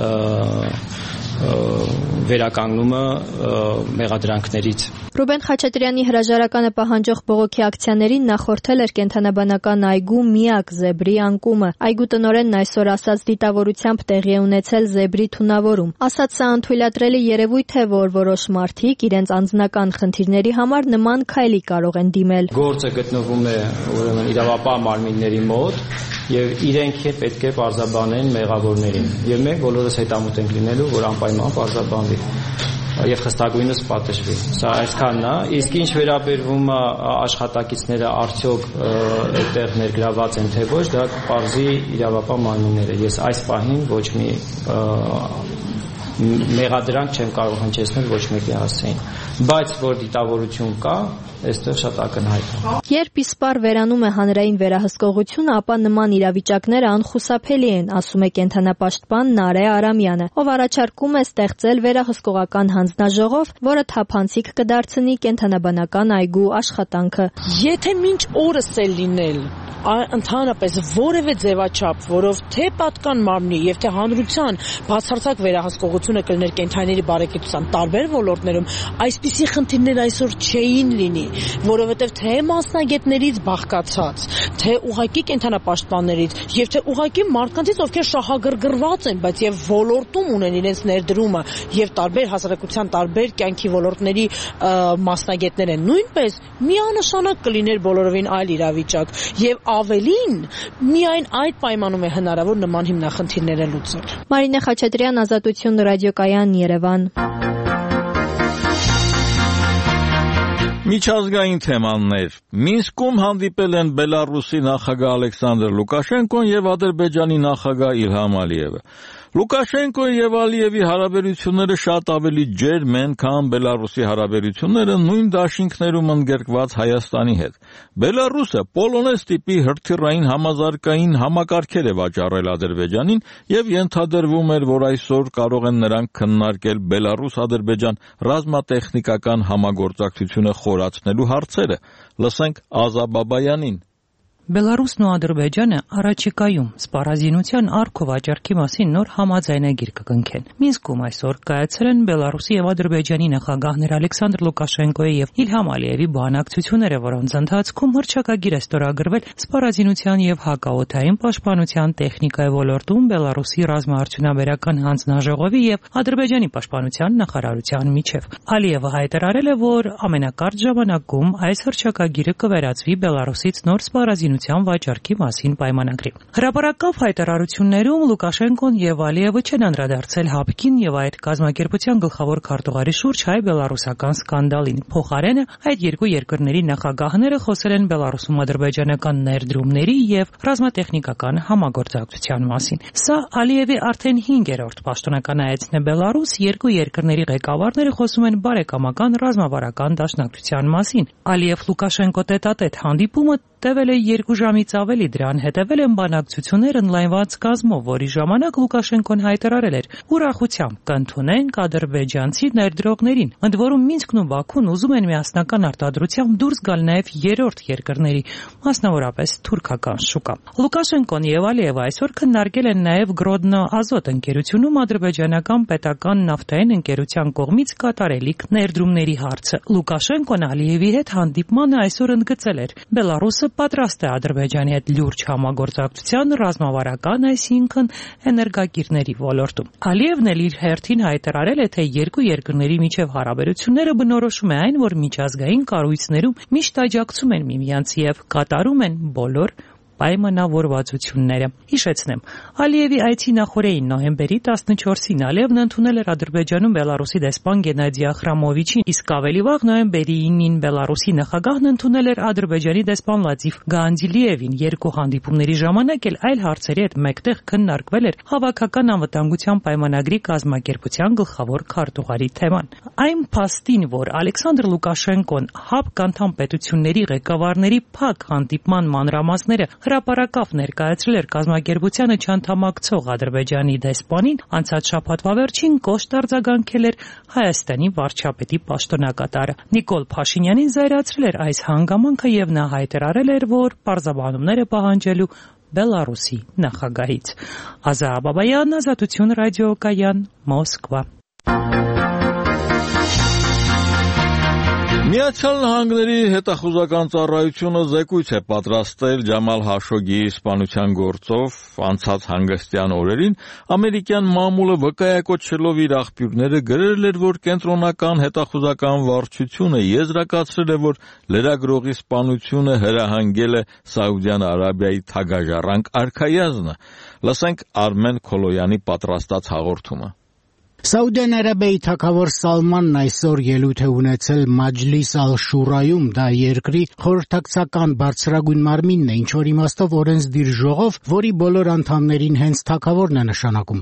վերականգնումը մեղադրանքներից։ Ռուբեն Խաչատրյանի հրաժարականը պահանջող բողոքի ակցիաներին նախորդել էր կենդանաբանական այգու միակ զեբրի անկումը։ Այգու տնօրենն այսօր ասած դիտավորությամբ տեղի է ունեցել զեբրի թունավորում։ Ասած սա անթույլատրելի երևույթ է, որ որոշ մարդիկ իրենց անձնական խնդիրների համար նման քայլի կարող են դիմել։ Գործը գտնվում է ուրեմն իրավապահ մարմինների մոտ եւ իրենք պետք է պարզաբանեն մեղավորներին եւ մենք բոլորս հետամուտ ենք լինելու, որ անպայման պարզաբանվի եւ խստագույնս պատժվի։ Սա այսքանն է, իսկ ինչ վերաբերվում է աշխատակիցները արդյոք այդտեղ ներգրաված են թե ոչ, դա կպարզի իրավապահ մարմինները։ Ես այս պահին ոչ մի մեղադրանք չեմ կարող հնչեցնել ոչ մեկի հասցեին, բայց որ դիտավորություն կա, այստեղ շատ ակնհայտ է։ Երբ իսպառ վերանում է հանրային վերահսկողությունը, ապա նման իրավիճակները անխուսափելի են, ասում է կենդանապաշտպան Նարե Արամյանը, ով առաջարկում է ստեղծել վերահսկողական հանձնաժողով, որը թափանցիկ կդարձնի կենդանաբանական այգու աշխատանքը։ Եթե մինչ օրս է լինել ընդհանրապես որևէ ձևաչափ, որով թե պատկան մարմնի եւ թե հանրության բացարձակ վերահսկողությունը կլներ կենդանիների բարեկեցության տարբեր ոլորտներում, այսպիսի խնդիրներ այսօր չէին լինի, որովհետեւ թե մասնագետներից բաղկացած, թե ուղղակի կենդանապաշտպաններից եւ թե ուղղակի մարդկանցից, ովքեր շահագրգռված են, բայց եւ ոլորտում ունեն իրենց ներդրումը եւ տարբեր հասարակության տարբեր կյանքի ոլորտների մասնագետներ են, նույնպես միանշանակ կլիներ բոլորովին այլ իրավիճակ եւ ավելին միայն այդ պայմանում է հնարավոր նման հիմնախնդիրները լուծել։ Մարինե Խաչատրյան, Ազատություն ռադիոկայան, Երևան։ Միջազգային թեմաներ։ Մինսկում հանդիպել են Բելարուսի նախագահ Ալեքսանդր Լուկաշենկոն եւ Ադրբեջանի նախագահ Իլհամ Ալիևը։ Լուկաշենկոյի եւ Ալիևի հարաբերությունները շատ ավելի ջերմ են, քան Բելարուսի հարաբերությունները նույն դաշինքներում ընդգրկված Հայաստանի հետ։ Բելարուսը Պոլոնեզ տիպի հրթիռային համազարգային համակարգեր է վաճառել Ադրբեջանին եւ ենթադրվում էր, որ այսօր կարող են նրանք քննարկել Բելարուս-Ադրբեջան ռազմատեխնիկական համագործակցությունը խորացնելու հարցերը։ Լսենք Ազա Բաբայանին։ Բելարուսն ու Ադրբեջանը առաջիկայում սպառազինության առքով վաճառքի մասին նոր համաձայնագիր կկնքեն։ Մինսկում այսօր կայացել են Բելարուսի եւ Ադրբեջանի նախագահներ Ալեքսանդր Լուկաշենկոյի եւ Իլհամ Ալիևի բանակցությունները, որոնց ընթացքում հռչակագիր է ստորագրվել սպառազինության եւ հակաօդային պաշտպանության տեխնիկայի ոլորտում Բելարուսի ռազմաարդյունաբերական հանձնաժողովի եւ Ադրբեջանի պաշտպանության նախարարության միջև։ Ալիևը հայտարարել է, որ ամենակարճ ժամանակում այս հռչակագիրը կվերածվի Բելարուսից նոր սպառազինության վաճառքի մասին պայմանագրի։ Հրապարակավ հայտարարություններում Լուկաշենկոն եւ Ալիևը չեն անդրադարձել ՀԱՊԿ-ին եւ այդ կազմակերպության գլխավոր քարտուղարի շուրջ հայ-բելարուսական սկանդալին։ Փոխարենը այդ երկու երկրների նախագահները խոսել են Բելարուսում ադրբեջանական ներդրումների եւ ռազմատեխնիկական համագործակցության մասին։ Սա Ալիևի արդեն հինգերորդ պաշտոնական այցն է Բելարուս, երկու երկրների ղեկավարները խոսում են բարեկամական ռազմավարական դաշնակցության մասին։ Ալիև-Լուկաշենկո տետատետ հանդիպումը տևել է երկու ժամից ավելի, դրան հետևել են բանակցություններ ընդլայնված կազմով, որի ժամանակ Լուկաշենկոն հայտարարել էր ուրախությամբ կընդունենք ադրբեջանցի ներդրողներին, ընդ որում Մինսկն ու Բաքուն ուզում են միասնական արտադրությամբ դուրս գալ նաև երրորդ երկրների, մասնավորապես թուրքական շուկա։ Լուկաշենկոն եւ Ալիևը այսօր քննարկել են նաև Գրոդնո ազոտ ընկերությունում ադրբեջանական պետական նավթային ընկերության կողմից կատարելիք ներդրումների հարցը։ Լուկաշենկոն Ալիևի հետ հանդիպմանը այսօր ընդգծել էր. Բելարուսը պատրաստ է Ադրբեջանի հետ լուրջ համագործակցության ռազմավարական, այսինքն էներգակիրների ոլորտում։ Ալիևն էլ իր հերթին հայտարարել է, թե երկու երկրների միջև հարաբերությունները բնորոշում է այն, որ միջազգային կառույցներում միշտ աջակցում են միմյանց եւ կատարում են բոլոր պայմանավորվածությունները։ Հիշեցնեմ, Ալիևի այցի նախորդին նոյեմբերի տասնչորսին Ալիևն ընդունել էր Ադրբեջանում Բելարուսի դեսպան Գենադի Ախրամովիչին, իսկ ավելի վաղ նոյեմբերի ինին Բելարուսի նախագահն ընդունել էր Ադրբեջանի դեսպան Լատիֆ Գանդիլիևին։ Երկու հանդիպումների ժամանակ էլ այլ հարցերի հետ մեկտեղ քննարկվել էր հավաքական անվտանգության պայմանագրի կազմակերպության գլխավոր քարտուղարի թեման։ Այն փաստին, որ Ալեքսանդր Լուկաշենկոն ՀԱՊԿ անդամ պետությունների ղեկավարների փակ հանդիպման մանրամասները հրապարակավ ներկայացրել էր կազմակերպությանը չանդամակցող Ադրբեջանի դեսպանին, անցած շաբաթվա վերջին կոշտ արձագանքել էր Հայաստանի վարչապետի պաշտոնակատարը։ Նիկոլ Փաշինյանին զայրացրել էր այս հանգամանքը եւ նա հայտարարել էր, որ պարզաբանումներ է պահանջելու Բելարուսի նախագահից։ Ազա Բաբայան, Ազատություն ռադիոկայան, Մոսկվա։ Միացյալ Նահանգների հետախուզական ծառայությունը զեկույց է պատրաստել Ջամալ Խաշոգգիի սպանության գործով անցած հանգստյան օրերին ամերիկյան մամուլը վկայակոչելով իր աղբյուրները գրել էր, որ կենտրոնական հետախուզական վարչությունը եզրակացրել է, որ լրագրողի սպանությունը հրահանգել է Սաուդյան Արաբիայի թագաժառանգ արքայազնը։ Լսենք Արմեն Քոլոյանի պատրաստած հաղորդումը։ Սաուդյան Արաբիայի թագավոր Սալմանն այսօր ելույթ է ունեցել Մաջլիս ալ-Շուրայում, դա երկրի խորհրդակցական բարձրագույն մարմինն է, ինչ որ իմաստով օրենսդիր ժողով, որի բոլոր անդամներին հենց թագավորն է նշանակում։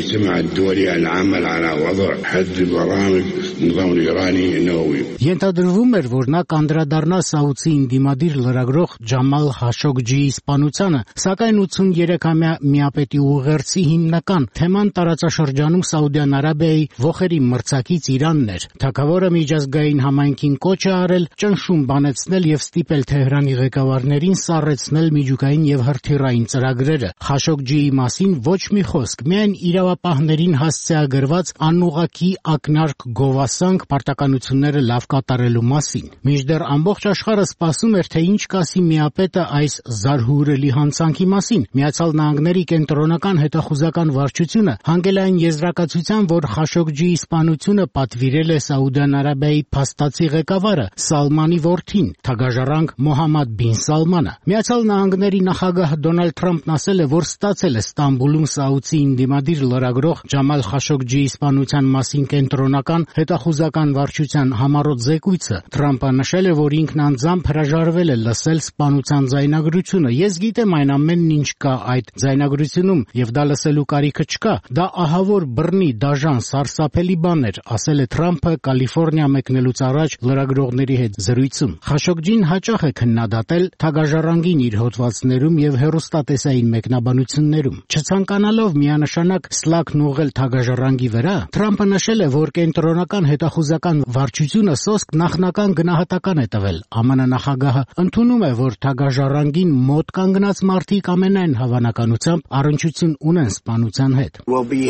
Ենթադրվում էր, որ նա կանդրադառնա Սաուդի ինդիմադիր լրագրող Ջամալ Խաշոգգիի սպանությանը, սակայն ութսունութերեքամյա միապետի ուղերձի հիմնական թեման տարածաշրջանում Սաուդյան Արաբիայի ոխերի մրցակից Իրանն էր։ Թագավորը միջազգային համայնքին կոչ է արել ճնշում բանեցնել եւ ստիպել Թեհրանի ղեկավարներին սառեցնել միջուկային եւ հրթիռային ծրագրերը։ Խաշոգգիի մասին ոչ մի խոսք, միայն իրավապահներին հասցեագրված անուղղակի ակնարկ գովասանք պարտականությունները լավ կատարելու մասին։ Մինչդեռ ամբողջ աշխարհը սպասում էր, թե ինչ կասի միապետը այս զարհուրելի հանցանքի մասին։ Միացյալ Նահանգների կենտրոնական հետախուզական վարչությունը հանգել է այն եզրակացության, որ Խաշոգգիի սպանությունը պատվիրել է Սաուդյան Արաբիայի փաստացի ղեկավարը Սալմանի որդին, թագաժառանգ Մոհամմադ բին Սալմանը։ Միացյալ Նահանգների նախագահ Դոնալդ Թրամփն ասել է, որ ստացել է Ստամբուլում Սաուդի ինդիմադիր լրագրող Ջամալ Խաշոգգիի սպանության մասին կենտրոնական հետախուզական վարչության համառոտ զեկույցը։ Թրամփը նշել է, որ ինքն անձամբ հրաժարվել է լսել սպանության ձայնագրությունը։ Ես գիտեմ այն ամենն, ինչ կա այդ ձայնագրությունում, եւ դա լսելու կարիքը չկա։ Դա ահավոր բռնի, դաժան, սարսափելի բան էր, ասել է Թրամփը Կալիֆոռնիա մեկնելուց առաջ լրագրողների հետ զրույցում։ Խաշոգգին հաճախ է քննադատել թագաժառանգին իր հոդվածներում եւ հեռուստատեսային մեկնաբանություններում։ Չցանկանալով միանշանակ սլաքն ուղղել թագաժառանգի վրա, Թրամփը նշել է, որ կենտրոնական հետախուզական վարչությունը սոսկ նախնական գնահատական է տվել։ ԱՄՆ նախագահը ընդունում է, որ թագաժառանգին մոտ կանգնած մարդիկ ամենայն հավանականությամբ առնչություն ունեն սպանության հետ։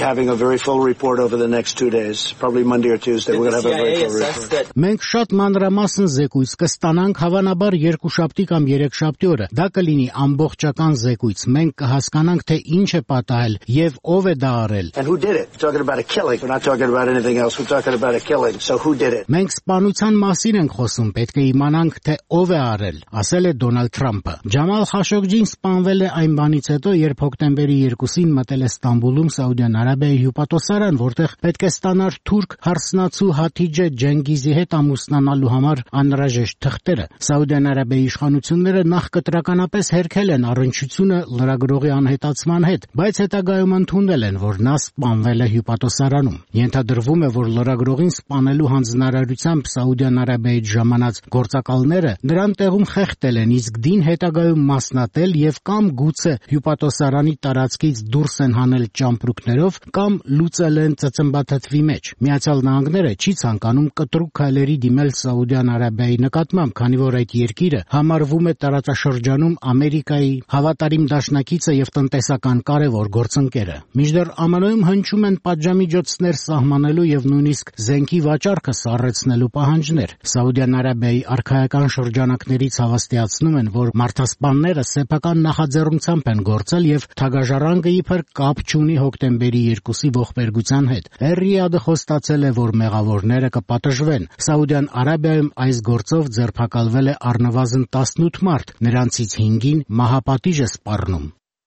Մենք շատ մանրամասն զեկույց կստանանք հավանաբար երկուշաբթի կամ երեքշաբթի օրը։ Դա կլինի ամբողջական զեկույց։ Մենք կհասկանանք, թե ինչ է պատահել եւ ով է դա արել։ Մենք սպանության մասին ենք խոսում, պետք է իմանանք, թե ով է արել, ասել է Դոնալդ Թրամփը։ Ջամալ Խաշոգգին սպանվել է այն բանից հետո, երբ հոկտեմբերի երկուսին մտել է Ստամբուլում Սաուդյան Արաբիայի հյուպատոսարան, որտեղ պետք է ստանար թուրք հարսնացու Հաթիջե Ջենգիզի հետ ամուսնանալու համար անհրաժեշտ թղթերը։ Սաուդյան Արաբիայի իշխանությունները նախ կտրականապես հերքել են առնչությունը լրագրողի անհետացման հետ, բայց հետագայում ընդունել են, որ նա սպանվել է հյուպատոսարանում։ Ենթադրվում է, որ լրագրողին սպանելու հանձնարարությամբ Սաուդյան Արաբիայից ժամանած գործակալները դրան տեղում խեղդել են, իսկ դին հետագայում մասնատել եւ կամ գուցե հյուպատոսարանի տարածքից դուրս են հանել ճամպրուկներով կամ լուծել են ծծմբաթթվի մեջ։ Միացյալ Նահանգները չի ցանկանում կտրուկ քայլերի դիմել Սաուդյան Արաբիայի նկատմամբ, քանի որ այդ երկիրը համարվում է տարածաշրջանում Ամերիկայի հավատարիմ դաշնակիցը եւ տնտեսական կարևոր գործընկերը։ Մինչդեռ Ամն Օ-ում հնչում են պատժամիջոցներ սահմանելու եւ նույնիսկ զենքի վաճառքը սառեցնելու պահանջներ։ Սաուդյան Արաբիայի արքայական շրջանակներից հավաստիացնում են, որ մարդասպանները սեփական նախաձեռնությամբ են գործել եւ թագաժառանգը իբր կապ չունի հոկտեմբերի երկուսի ողբերգության հետ։ Ռիադը խոստացել է, որ մեղավորները կպատժվեն։ Սաուդյան Արաբիայում այս գործով ձերբակալվել է առնվազն տասնութ մարդ, նրանցից հինգին մահապատիժ է սպառնում։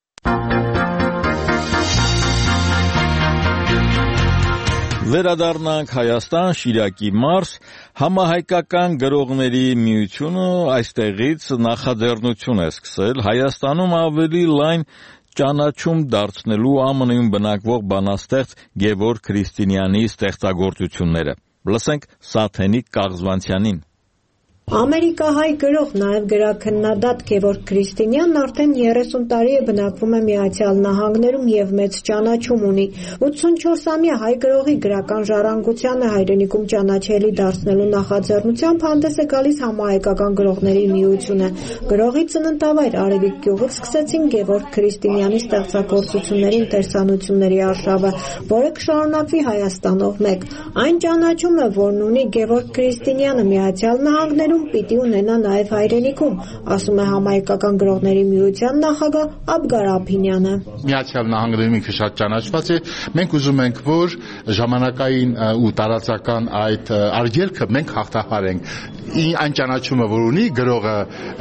Վերադառնանք Հայաստան, Շիրակի մարզ, համահայկական գրողների միությունը այստեղից նախաձեռնություն է սկսել Հայաստանում ավելի լայն ճանաչում դարձնելու Ամն Օ-ում բնակվող բանաստեղծ Գևորգ Քրիստինյանի ստեղծագործությունները։ Լսենք Սաթենիկ Կաղզվանցյանին։ Ամերիկահայ գրող, նաև գրաքննադատ Գևորգ Քրիստինյանն արդեն երեսուն տարի է բնակվում է Միացյալ Նահանգներում եւ մեծ ճանաչում ունի։ ութսունչորսամյա հայ գրողի գրական ժառանգությանը հայրենիքում ճանաչելի դարձնելու նախաձեռնությամբ հանդես է գալիս Համահայկական գրողների միությունը։ Գրողի ծննդավայր Արևիկ գյուղից սկսեցին Գևորգ Քրիստինյանի ստեղծագործությունների ընթերցանությունների արշավը, որը կշարունակվի Հայաստանով մեկ։ Այն ճանաչումը, որն ունի Գևորգ Քրիստինյանը Միացյալ Նահանգներում, պիտի ունենա նաև հայրենիքում, ասում է Համահայկական գրողների միության նախագահ Աբգար Աբհինյանը։ Միացյալ Նահանգներում ինքը շատ ճանաչված է, մենք ուզում ենք, որ ժամանակային ու տարածական այդ արգելքը մենք հաղթահարենք։ Այն ճանաչումը, որ ունի գրողը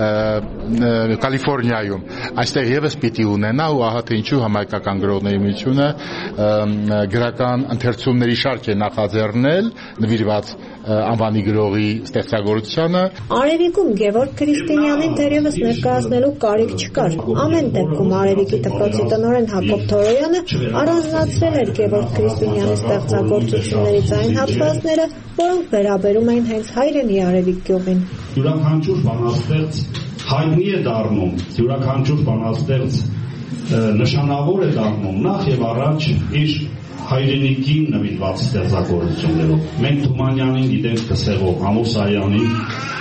Կալիֆոռնիայում, այստեղ եւս պիտի ունենա, ու ահա թե ինչու Համահայկական գրողների միությունը գրական ընթերցումների շարք է նախաձեռնել նվիրված անվանի գրողի ստեղծագործությանը։ Արևիկում Գևորգ Քրիստինյանին դեռևս ներկայացնելու կարիք չկար։ Ամեն դեպքում Արևիկի դպրոցի տնօրեն Հակոբ Թորոյանը առանձնացրել էր Գևորգ Քրիստինյանի ստեղծագործություններից այն հատվածները, որոնք վերաբերում էին հենց հայրենի Արևիկ գյուղին։ Յուրաքանչյուր բանաստեղծ հայտնի է դառնում, յուրաքանչյուր բանաստեղծ նշանավոր է դառնում նախ եւ առաջ իր հայրենիքին նվիրված ստեղծագործություններով։ Մենք Թումանյանին գիտենք Դսեղով, Ամուսարյանին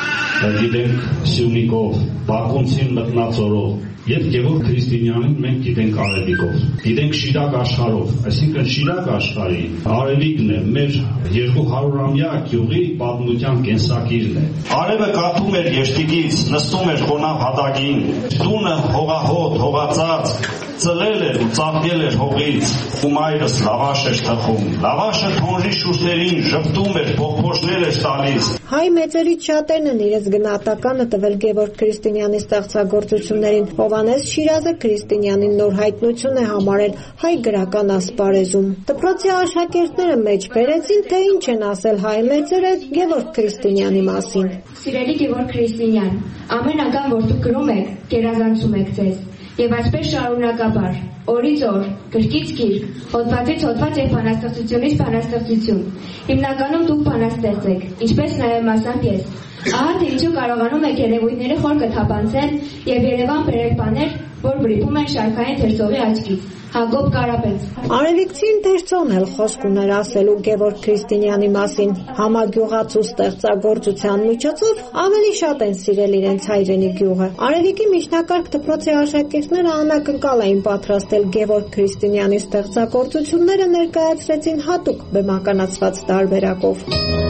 գիտենք Սյունիքով, Բակունցին մտնացորով եւ Գևորգ Քրիստինյանին մենք գիտենք Արևիկով, գիտենք Շիրակ աշխարհով, այսինքն Շիրակ աշխարհի Արևիկն է մեր երկու հարյուրամյա գյուղի պատմության կենսակիրն է։ Արևը կաթում էր եշտիկից, նստում էր խոնավ հատակին, տունը հողահոտ, հողածած, ծլել էր ու ծաղկել էր հողից, ու մայրս լավաշ էր թխում, լավաշը թոնրի շուրթերին ժպտում էր, փոխփոշներ էր տալիս։ Հայ մեծերից շատերն են իրենց գնահատականը տվել Գևորգ Քրիստինյանի ստեղծագործություններին։ Հովհաննես Շիրազը Քրիստինյանին նոր հայտնություն է համարել հայ գրական ասպարեզում։ Դպրոցի աշակերտները մեջ բերեցին, թե ինչ են ասել հայ մեծերը Գևորգ Քրիստինյանի մասին։ Սիրելի Գևորգ Քրիստինյան, ամեն անգամ որ դուք գրում եք, գերազանցում եք ձեզ։ Եվ այսպես շարունակաբար, օրից օր, գրքից գիրք, հոդվածից հոդված եւ բանաստեղծությունից բանաստեղծություն։ Հիմնականում դուք բանաստեղծ եք, ինչպես նաեւ մասամբ ես։ Ահա թե ինչու կարողանում եք երևույթները խոր կթափանցել եւ Երևան բերել բաներ, որ վրիպում են շարքային թերթողի աչքից։ Հակոբ Կարապետ։ Արևիկցի ընթերցողն էլ խոսք ուներ ասելու Գևորգ Քրիստինյանի մասին։ Համագյուղացու ստեղծագործության միջոցով ավելի շատ են սիրել իրենց հայրենի գյուղը։ Արևիկի միջնակարգ դպրոցի աշակերտները անակնկալ էին պատրաստել Գևորգ Քրիստինյանի ստեղծագործությունները ներկայացրեցին հատուկ բեմականացված տարբերակով։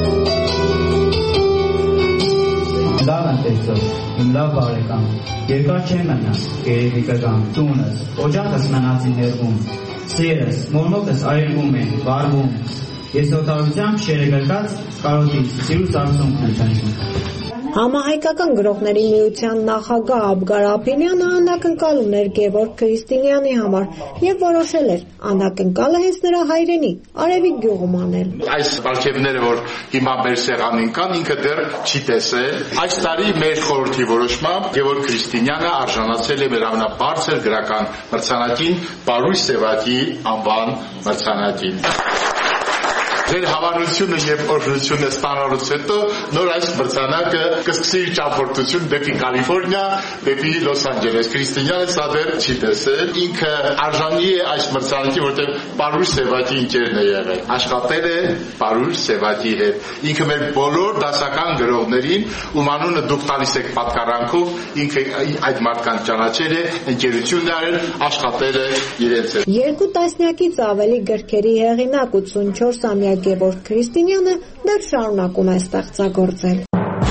Լավ ընթերցող, իմ լավ բարեկամ, երկար չեմ մնա, գերեվիկը կամ տունս, օջախս մնացի ներվում, սերս, մորմոքս այրվում են, վարվում, ես օտարությամբ շերը գրկած կարոտից, սիրուս արցունքն եմ ճանչում։ Համահայկական գրողների միության նախագահ Աբգար Ափինյանը անակնկալում էր Գևորգ Քրիստինյանի համար եւ որոշել էր անակնկալը հենց նրա հայրենի Արևիկ գյուղում անել։ Այս բարգեւները, որ հիմա մեր սեղանին կան, ինքը դեռ չի տեսել։ Այս տարի մեր խորհրդի որոշմամբ Գևորգ Քրիստինյանը արժանացել է մեր ամենաբարձր գրական մրցանակին Պարույր Սևակի անվան մրցանակին։ Ձեր հավանությունը եւ օրհնությունը ստանալուց հետո նոր այս մրցանակը կսկսի իր ճամփորդություն դեպի Կալիֆոռնիա, դեպի Լոս Անջելես։ Քրիստինյանը սա դեռ չի տեսել։ Ինքը արժանի է այս մրցանակի, որտեղ Պարույր Սևակի ընկերն է եղել։ Աշխատել է Պարույր Սևակի հետ։ Ինքը մեր բոլոր դասական գրողներին, ում անունը դուք տալիս եք պատկառանքով, ինքը այդ մարդկանց ճանաչել է, ընկերություն արել, աշխատել է իրենց հետ։ Երկու տասնյակից ավելի գրքերի հեղինակ ութսունչորսամյա Գևորգ Քրիստինյանը դեռ շարունակում է ստեղծագործել։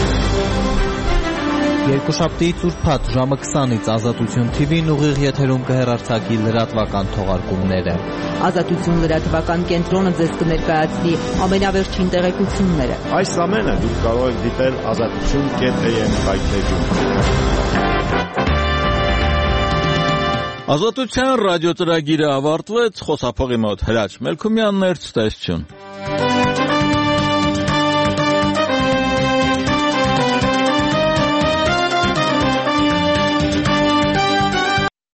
Երկուշաբթիից ուրբաթ ժամը քսանից Ազատություն թի վին ուղիղ եթերում կհեռարձակի լրատվական թողարկումները։ Ազատություն լրատվական կենտրոնը ձեզ կներկայացնի ամենավերջին տեղեկությունները։ Այս ամենը դուք կարող եք դիտել ազատություն կետ էյ էմ հայտնեջում։ Ազատության ռադիո ծրագիրը ավարտվեց, խոսափողի մոտ Հրաչ Մելքումյանն էր, ցտեսություն։